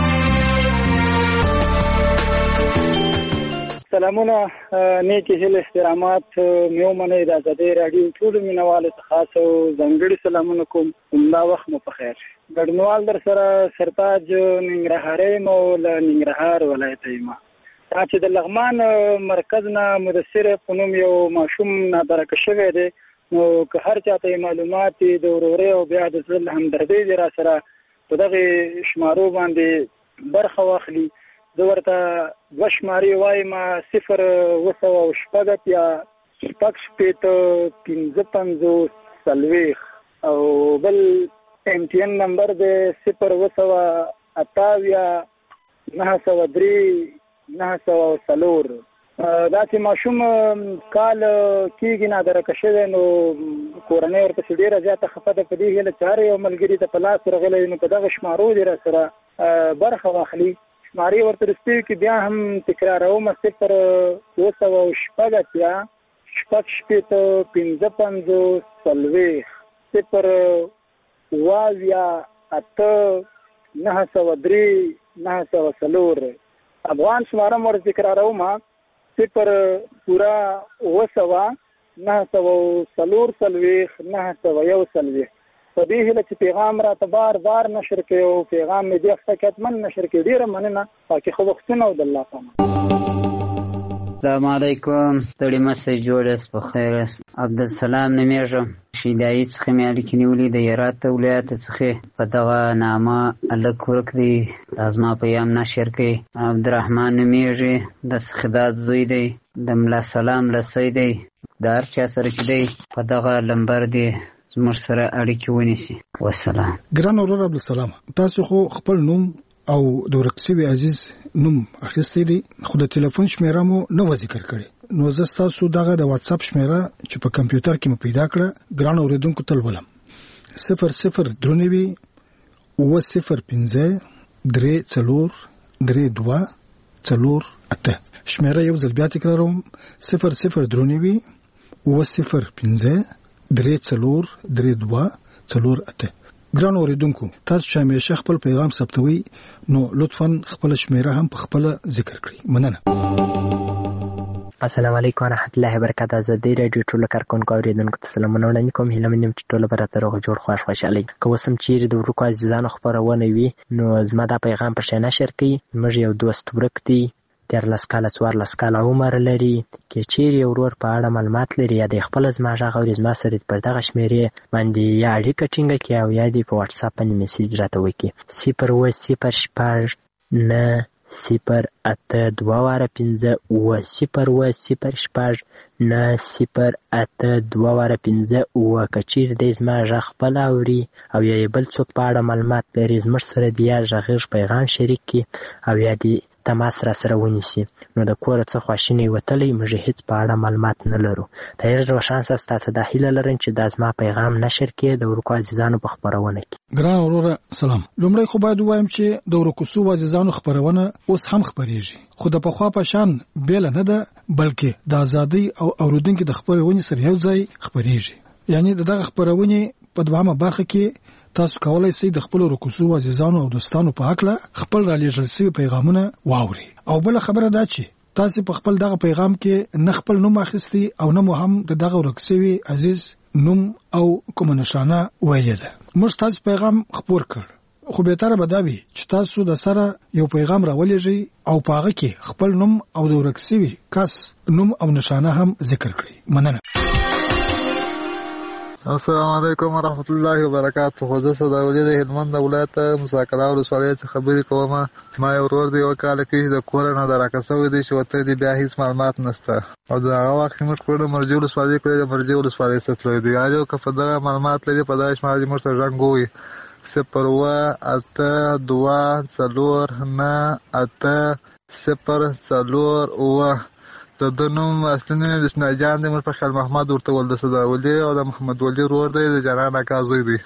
سلامونه، نیکی هیله احترامات مې ومنئ. د ازادۍ راډیو ټولو مینوالو ته خاص او ځانګړي سلامونه کوم. همدا وخت مو په خیر. ګډونوال در سره سرتاج ننګرهاری یم او له ننګرهار ولایته یم. دا چې د لغمان مرکز نه مدثر په نوم یو ماشوم نادرکه شوی دی، نو که هر چاته معلومات د ورورۍ او بیا د زړه همدردۍ دی را سره په دغې شمارو باندې برخه واخلي. زه ورته دوه شمارې وایم، صفر اوه سوه او شپږ اتیا، شپږ شپېته، پنځه پنځوس، څلوېښت او بل ایم ټي ان نمبر دی صفر اوه سوه اته اویا، نهه سوه درې، نهه سوه او څلور. داسې ماشوم کال کېږي نادرکه شوی، نو کورنۍ ورپسې ډېره زیاته خفه ده. په دې هیله چې هر یو ملګري ته په لاس ورغلی نو په دغه شمارو دې را سره برخه واخلي. شمارې ورته رسېږي کې بیا هم تکراروم، صفر اوه سوه او شپږ اتیا، شپږ شپېته، پنځه پنځوس، څلوېښت، صفر اوه اویا، اته، نهه سوه درې، نهه سوه څلور. افغان شماره م ورته تکراروم، صفر پوره اوه سوه، نهه سوه څلور څلوېښت، نهه سوه یو څلوېښت. په دې هیله چې پیغام راته بار بار نشر کړي او پیغام مې دې هفته کې حتمن نشر کړي. ډېره مننه. پاکې ښه وختونه او د الله پامه. السلام علیکم ستړي مسئ جوړ یاست په خیر یاست. عبدالسلام نومیږم شیدایي څخه مې اړیکې نیولې د هرات ولایت څخه په دغه نامه هلک ورک دی دا زما پیغام نشر کړئ. عبدالرحمن نومیږي د سخداد زوی دی د ملا سلام لسی دی د هر چا سره چې دی په دغه لمبر دی زموږ سره اړیکې ونیسي. وسلام. ګران ورور عبدالسلام تاسو خو خپل نوم او د ورک شوي عزیز نوم اخیستی دی خو د ټلیفون شمیره مو نه و ذکر کړې نو زه ستاسو دغه د واتس اپ شمیره چې په کمپیوټر کې مو پیدا کړه ګران اوریدونکو ته ولولم صفر صفر درې نوي اوه صفر پنځه درې څلور درې دوه څلور اته شمیره یو ځل بیا تکراروم صفر صفر درې نوي اوه صفر پنځه درې څلور درې دوه څلور اته. ګران اوریدونکو تاسو چې همیشه خپل پیغام ثبتوي نو لطفاً خپل شمیره هم په خپل ذکر کړئ. مننه. السلام علیکم ورحمت الله وبرکاته. زه د رادیو ټولو کارکونکو اوریدونکو ته سلامونه وړاندې کوم. هیله مې چې ټول به راته روغ جوړ خوښ خوشحالي. که اوس هم چیرې د ورکو عزیزانو خپرونه وي نو زما دا پیغام په شی نشر کړئ. زموږ یو دوست ورک دی دیارلس کاله څوارلس کاله عمر لري که چیرې یو ورور په اړه معلومات لري یا د خپل زما غږ اوري زما سره پر دغه شمیرې باندې یا اړیکه ټینګه کړي او یا دې په واتس اپ باندې میسیج راته وکړي صفر اوه صفر شپږ نه صفر اته دوه واره پنځه اوه صفر اوه صفر شپږ نه صفر اته دوه واره پنځه اوه. که چیرې دی زما غږ خپل اوري او یا یې بل څوک په اړه معلومات لري زموږ سره د یا غږیز پیغام شریک کړي او یا دې تماس را سره ونیسي نو د کوره څه خواشینی وتلی موږ هیڅ په اړه معلومات نه لرو. طاهر روشن صاحب تاسو دا هیله لرم چې دا زما پیغام نشر کړي د ورکو عزیزانو په خپرونه کې. ګران وروره سلام. لومړی خو باید ووایم چې د ورکو سو عزیزانو خپرونه اوس هم خپریږي خو د پخوا په شان بیل نه ده بلکې د ازادۍ او اوریدونکو د خپرونې سره یو ځای خپریږي. یعنی دغه خپرونې په دوامه برخه کې تاسو کولای شئ د خپل رکوسو عزیزانو او دوستانو په حق له خپل را لېږل شوي پیغامونه واوري. او بل خبره دا چې تاسو په خپل دغه پیغام کې نه خپل نوم اخیستی او نه مو هم د دغه ورک شوي عزیز نوم او کوم نشانه ویلې ده. موږ تاسو پیغام خپور کړ خو به تر به دا وي چې تاسو د سره یو پیغام راولېږئ او په هغه کې خپل نوم او د ورک شوي کس نوم او نشانه هم ذکر کړئ. مننه. السلام علیکم ورحمت الله وبرکاته. خو زه صداولي د هلمند ولایت مساکله ولسوالۍ څخه خبرې کوم. ما یو ورور دی یو کال کې د کور نه د راکسوی دی چې وته دی بیا هیڅ معلومات نشته او د هغه وخت موږ کړو مرجو ولسوالۍ کړې د مرجو ولسوالۍ څخه تللی دی یو که په دغه معلومات لري په داش ماجي موږ سره رنګ وي صفر اوه اته دوه څلور نه اته صفر څلور اوه. د د نوم اصلي نوم یې بسم الله جان دی. موږ په خیال محمد ورته ول د صداولي او د محمد ولي ورور دی د جانان اکا زوی دی.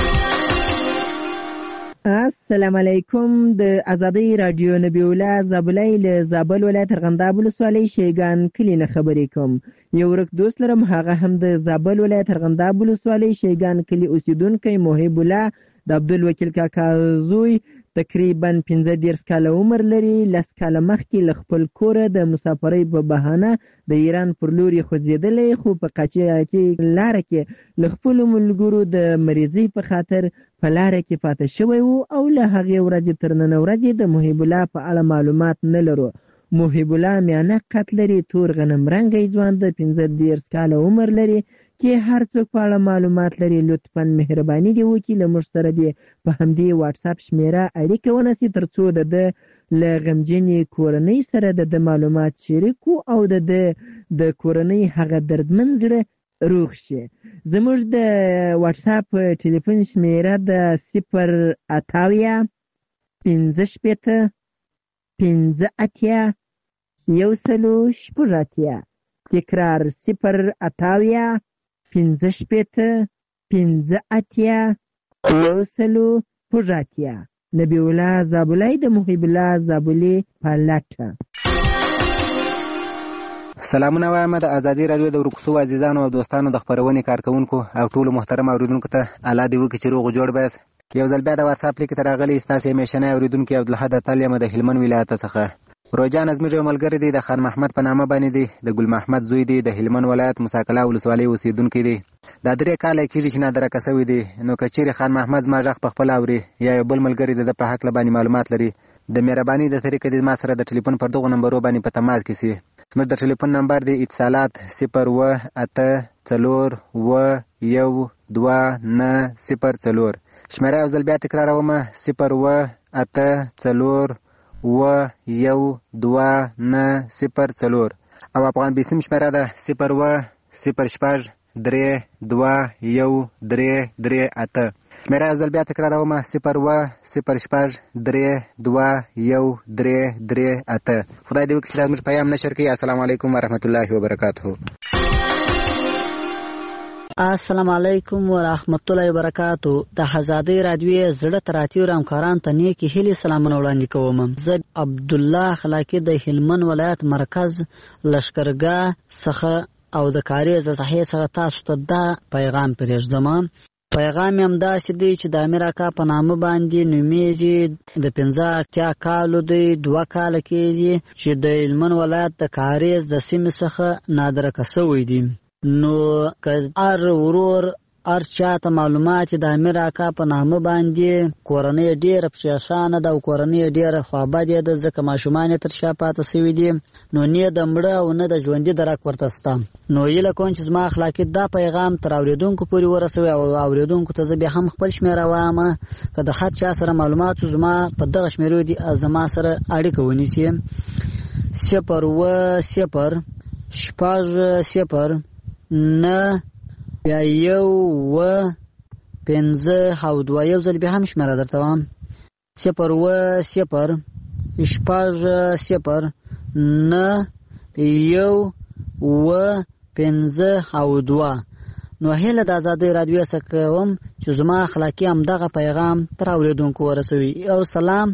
السلام علیکم. د ازادۍ رادیو نبی الله زابلای له زابل ولایت ارغنداب ولسوالۍ شیګان کلی نه خبرې کوم. یو ورک دوست لرم هغه هم د زابل ولایت ارغنداب ولسوالۍ شیګان کلی اوسیدونکی محب الله د عبدالوکیل کاکا زوی تقریبا پنځه دېرش کاله عمر لري. لس کاله مخکې له خپل کوره د مسافرۍ په بهانه د ایران پر لور یې خوځېدلی خو په قاچاقي لاره کې له خپلو ملګرو د مریضۍ په خاطر په لاره کې پاته شوی و او له هغې ورځې تر نن ورځې د محب الله په اړه معلومات نه لرو. محب الله میانه قد لري تور غنم رنګی ځوان د پنځه دېرش کاله عمر لري کې هر څوک په اړه معلومات لري لطفا مهرباني دی وکړي له موږ سره دی په همدې واتس اپ شمیره اړیکه ونیسي تر څو د ده له غمجنې کورنۍ سره د ده معلومات شریک او د ده د کورنۍ هغه دردمن زړه روغ شي. زموږ د واتس اپ ټلیفون شمیره د صفر اتاویا پنځه شپېته پنځه اتیا یو سلو شپږ اتیا. تکرار صفر اتاویا پنځه شپېته پنځه اتیا یو سلو شپږ اتیا. نبی الله زابلای د محب الله زابلي په لټه. سلامونه وایم د ازادي رادیو د ورکوسو عزیزانو او دوستانو د خپرونې کارکونکو او ټولو محترم اوریدونکو ته الله دې وکړي چې روغ جوړ بس. یو ځل بیا د واتس اپ لیک ته راغلی ستاسو همیشنی اوریدونکي عبدالحد اتل یم د هلمند ولایت څخه. روجان زموږ یو ملګری دی د خان محمد په نامه باندې دی د ګل محمد زوی دی د هلمند ولایت مساکله ولسوالۍ اوسیدونکی دی. دا درې کاله کېږي چې نادرکه شوی دی نو که چیرې خان محمد زما غږ په خپله اوري یا یو بل ملګری د ده په هکله باندې معلومات لري د مهرباني د طریقې د ما سره د ټلیفون پر دغو نمبرو باندې په تماس کې سي زموږ د ټلیفون نمبر دی اتصالات صفر اوه اته څلور اوه یو دوه نه صفر څلور. شمیره یو ځل بیا تکراروم، صفر اوه اته څلور اوه یو دوه نه صفر څلور. او افغان بیسیم شمیره ده صفر اوه صفر شپږ درې دوه یو درې درې اته. شمیره یو ځل بیا تکراروم، صفر اوه صفر شپږ درې دوه یو درې درې اته. خدای دې وکړي چې زموږ پیغام نشر کړي. السلام علیکم ورحمت الله وبرکاته. السلام علیکم ورحمت الله وبرکاتو. د آزادۍ رادیو زړه تراتیو همکاران ته نیکی هیلې سلامونه وړاندې کوم. زه عبد الله خلاقی د هلمند ولایت مرکز لشکرګاه څخه او د کاریز صحیح څخه تاسو ته دا پیغام پرېږدم. پیغام هم داسې دی چې د امیر اکا په نامه باندې نومیږي. د پنځه اتیا کالو دی، دوه کاله کېږي چې د هلمند ولایت د کاریز د سیمې څخه نادرکه شوی دی. نو که هر ورور هر چاته معلومات د امیر اکا په نامه باندې کورنۍ ډېره پریشانه ده او کورنۍ ډېره خوابدې ده، ځکه ماشومان یې تر شا پاته سوي دي. نو نه د مړه او نه د ژوندي درک ورته شته. نو هیله کوم چې زما اخلاقي دا پیغام تر اورېدونکو پورې ورسوي او اورېدونکو ته زه بیا هم خپل شمېره وایم. که د هر چا سره معلومات زما په دغه شمېرو دي زما سره اړیکه ونیسي. صفر اوه صفر شپږ صفر نه بیا یو اوه پنځه او دوه. یو ځل بیا هم شمېره درته وایم، صفر اوه صفر شپږ صفر نه یو اوه پنځه او دوه. نو هیله د آزادۍ رادیو څخه کوم چې زما اخلاقي همدغه پیغام تر اورېدونکو ورسوي. او سلام.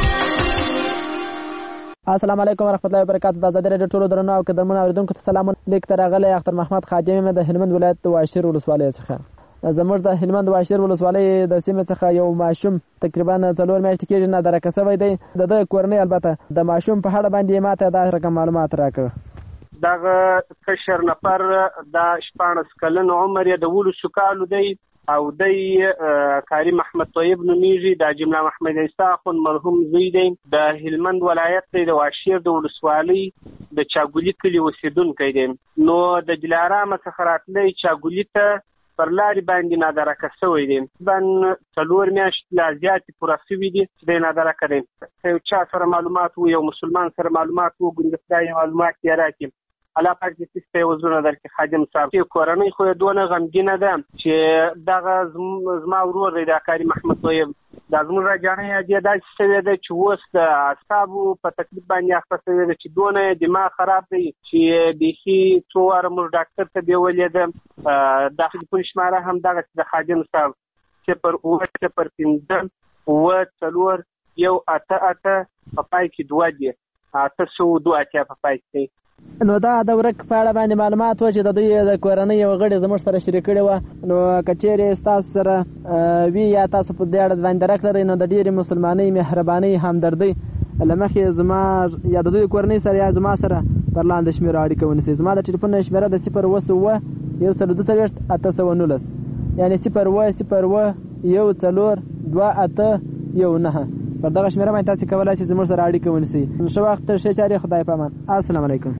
السلام علیکم ورحمت الله وبرکاتو. د آزادۍ رادیو ټولو درنو او قدرمنو اورېدونکو ته سلام. لیک ته راغلی اختر محمد خادم د هلمند ولایت د واشیر ولسوالۍ څخه. زموږ د هلمند واشیر ولسوالۍ د سیمې څخه یو ماشوم تقریبا څلور میاشتې کېږي نادرکه شوی دی. د ده کورنۍ البته د ماشوم په اړه باندې ماته دا رقم معلومات راکړه. دغه کشر نفر د شپاړس کلن عمر یې د ولسو کالو دی او دی کاری محمد طیب نومیږي. د جمله محمد عیسی اخون مرحوم زوی دی. د هلمند ولایت دی د واشیر د ولسوالۍ د چاګولي کلي اوسېدونکی دی. نو د دلارامه څخه راتلی چاګولي ته پر لارې باندې نادرکه شوی دی. تقریبا څلور میاشتې لا زیاتې پوره شوي دي چې دی نادرکه دی. که یو چا سره معلومات و، یو مسلمان سره معلومات و، ګوندې خدای معلومات یې راکړي. الله پاک دې سیسته یې وزرونه درکړي. خادم صاحب کورنۍ خو یې دونه غمګینه ده چې دغه زما ورور دی د کاري محمد طیب، دا زموږ راجانۍ یې داسې شوې ده چې اوس د اعصابو په تکلیف باندې اخته شوې ده چې دونه یې دماغ خراب دی چې بیخي څو واره موږ ډاکټر ته بیولې ده. د ټلیفون شماره هم دغسې د خادم صاحب صفر اوه صفر پنځه اوه څلور یو اته اته په پای کې دوه دي، اته سوه دوه اتیا په پای کې. نو دا د ورک په اړه باندې معلومات و چې د دوی د کورنۍ یو غړي زموږ سره شریک کړي وه. نو که چېرې ستاسو سره وي یا تاسو په دې اړه باندې درک لرئ نو د ډېرې مسلمانۍ مهربانۍ همدردۍ له مخې زما یا د دوی کورنۍ سره یا زما سره پر لاندې شمېره اړیکه ونیسئ. زما د ټلیفون شمېره د صفر اوه اوه یو سل دوه څلوېښت اته سوه نولس، یعنې صفر اوه صفر اوه یو څلور دوه اته یو نهه. پر دغه شمېره باندې تاسې کولی شئ زموږ سره اړیکه ونیسئ. ښه وخت، ښې چارې، خدای په امان. السلام علیکم.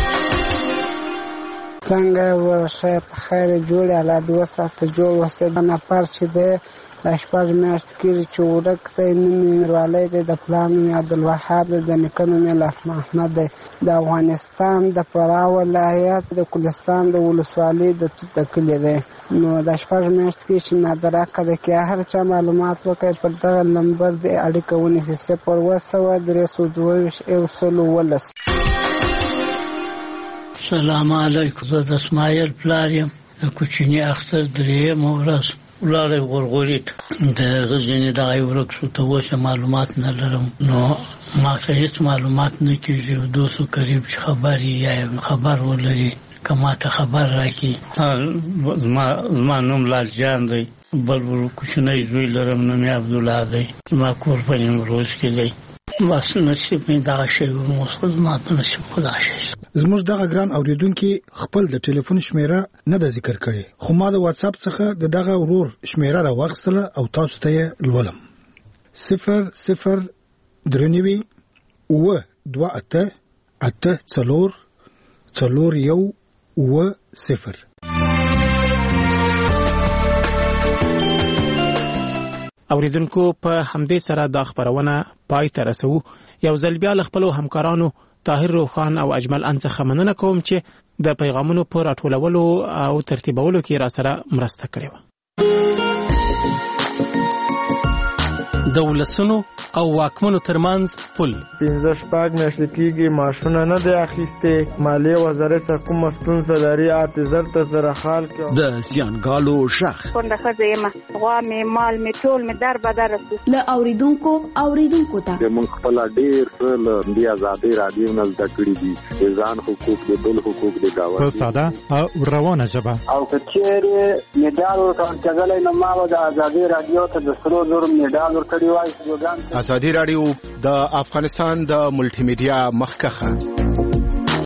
څنګه ورشه په خیر جوړې الله دې وساته جوړ وسه. دا نفر چې دی دا شپږ میاشتې کېږي چې ورک دی. نوم یې میروالی دی، د پلار نوم یې عبدالوهاب دی، د نیکه نوم یې لطف محمد دی. د افغانستان د فراه ولایت د کلستان د ولسوالۍ د توت د کلي دی. نو دا شپږ میاشتې کېږي چې نادرکه دی. که هر چا معلومات وکړي پر دغه نمبر دې اړیکه ونیسي، صفر اوه سوه درې سوه دوه ویشت یو سل اوولس. سلام علیکم. زه د اسماعیل پلار یم. د کوچني اختر درېیمه ورځ ولاړی غورغوري ته د هغه ځینې دغه ورک شو. ته اوس معلومات نه لرم، نو ما ته هېڅ معلومات نه کېږي. دوستو قریب چې خبر یې یا خبر ولري که ما ته خبر راکړي. زما نوم لال جان دی، بل کوچنی زوی لرم نوم یې عبدالله دی. زما کور په نیمروز کې دی. بس نصیب مې دغه شی و، زما په نصیب خدا شی. زموږ دغه ګران اوریدونکي خپل د ټلیفون شمیره نه ده ذکر کړې، خو ما د واتس اپ څخه د دغه ورور شمیره راوغستله او تاسو ته یې لولم. صفر صفر درې نوي اوه دوه اته اته څلور څلور یو اوه صفر. اوریدونکو په همدې سره دا خبرونه پای ته رسو. یو ځل بیا له خپلو همکارانو طاهر روخان او اجمل ان څخه مننه کوم چې د پیغامونو په راټولولو او ترتیبولو کې را سره مرسته کړې وه. د ولسونو او واکمنو ترمنځ پل پنځه شپږ میاشتې کېږي ماشونه نه دی اخیستې. مالیې وزارت څخه کومه ستونزه لري اته زر ته زره خال کې د زیانګالو غږ کونډه ښځه یم، غوا مې مال مې ټول مې در بدر رسي. له اوریدونکو اوریدونکو ته موږ خپل ډېر څه له دې ازادۍ راډیو نه زده کړي دي، د ځان حقوق د بل حقوق د ګاونډي په ساده او روانه ژبه. او که چېرې میډال ورکول کېدلی نو ما به د ازادۍ راډیو ته د سرو زرو میډال ورکړی وای. ازادي راډیو د افغانستان د ملټي میډیا مخکخه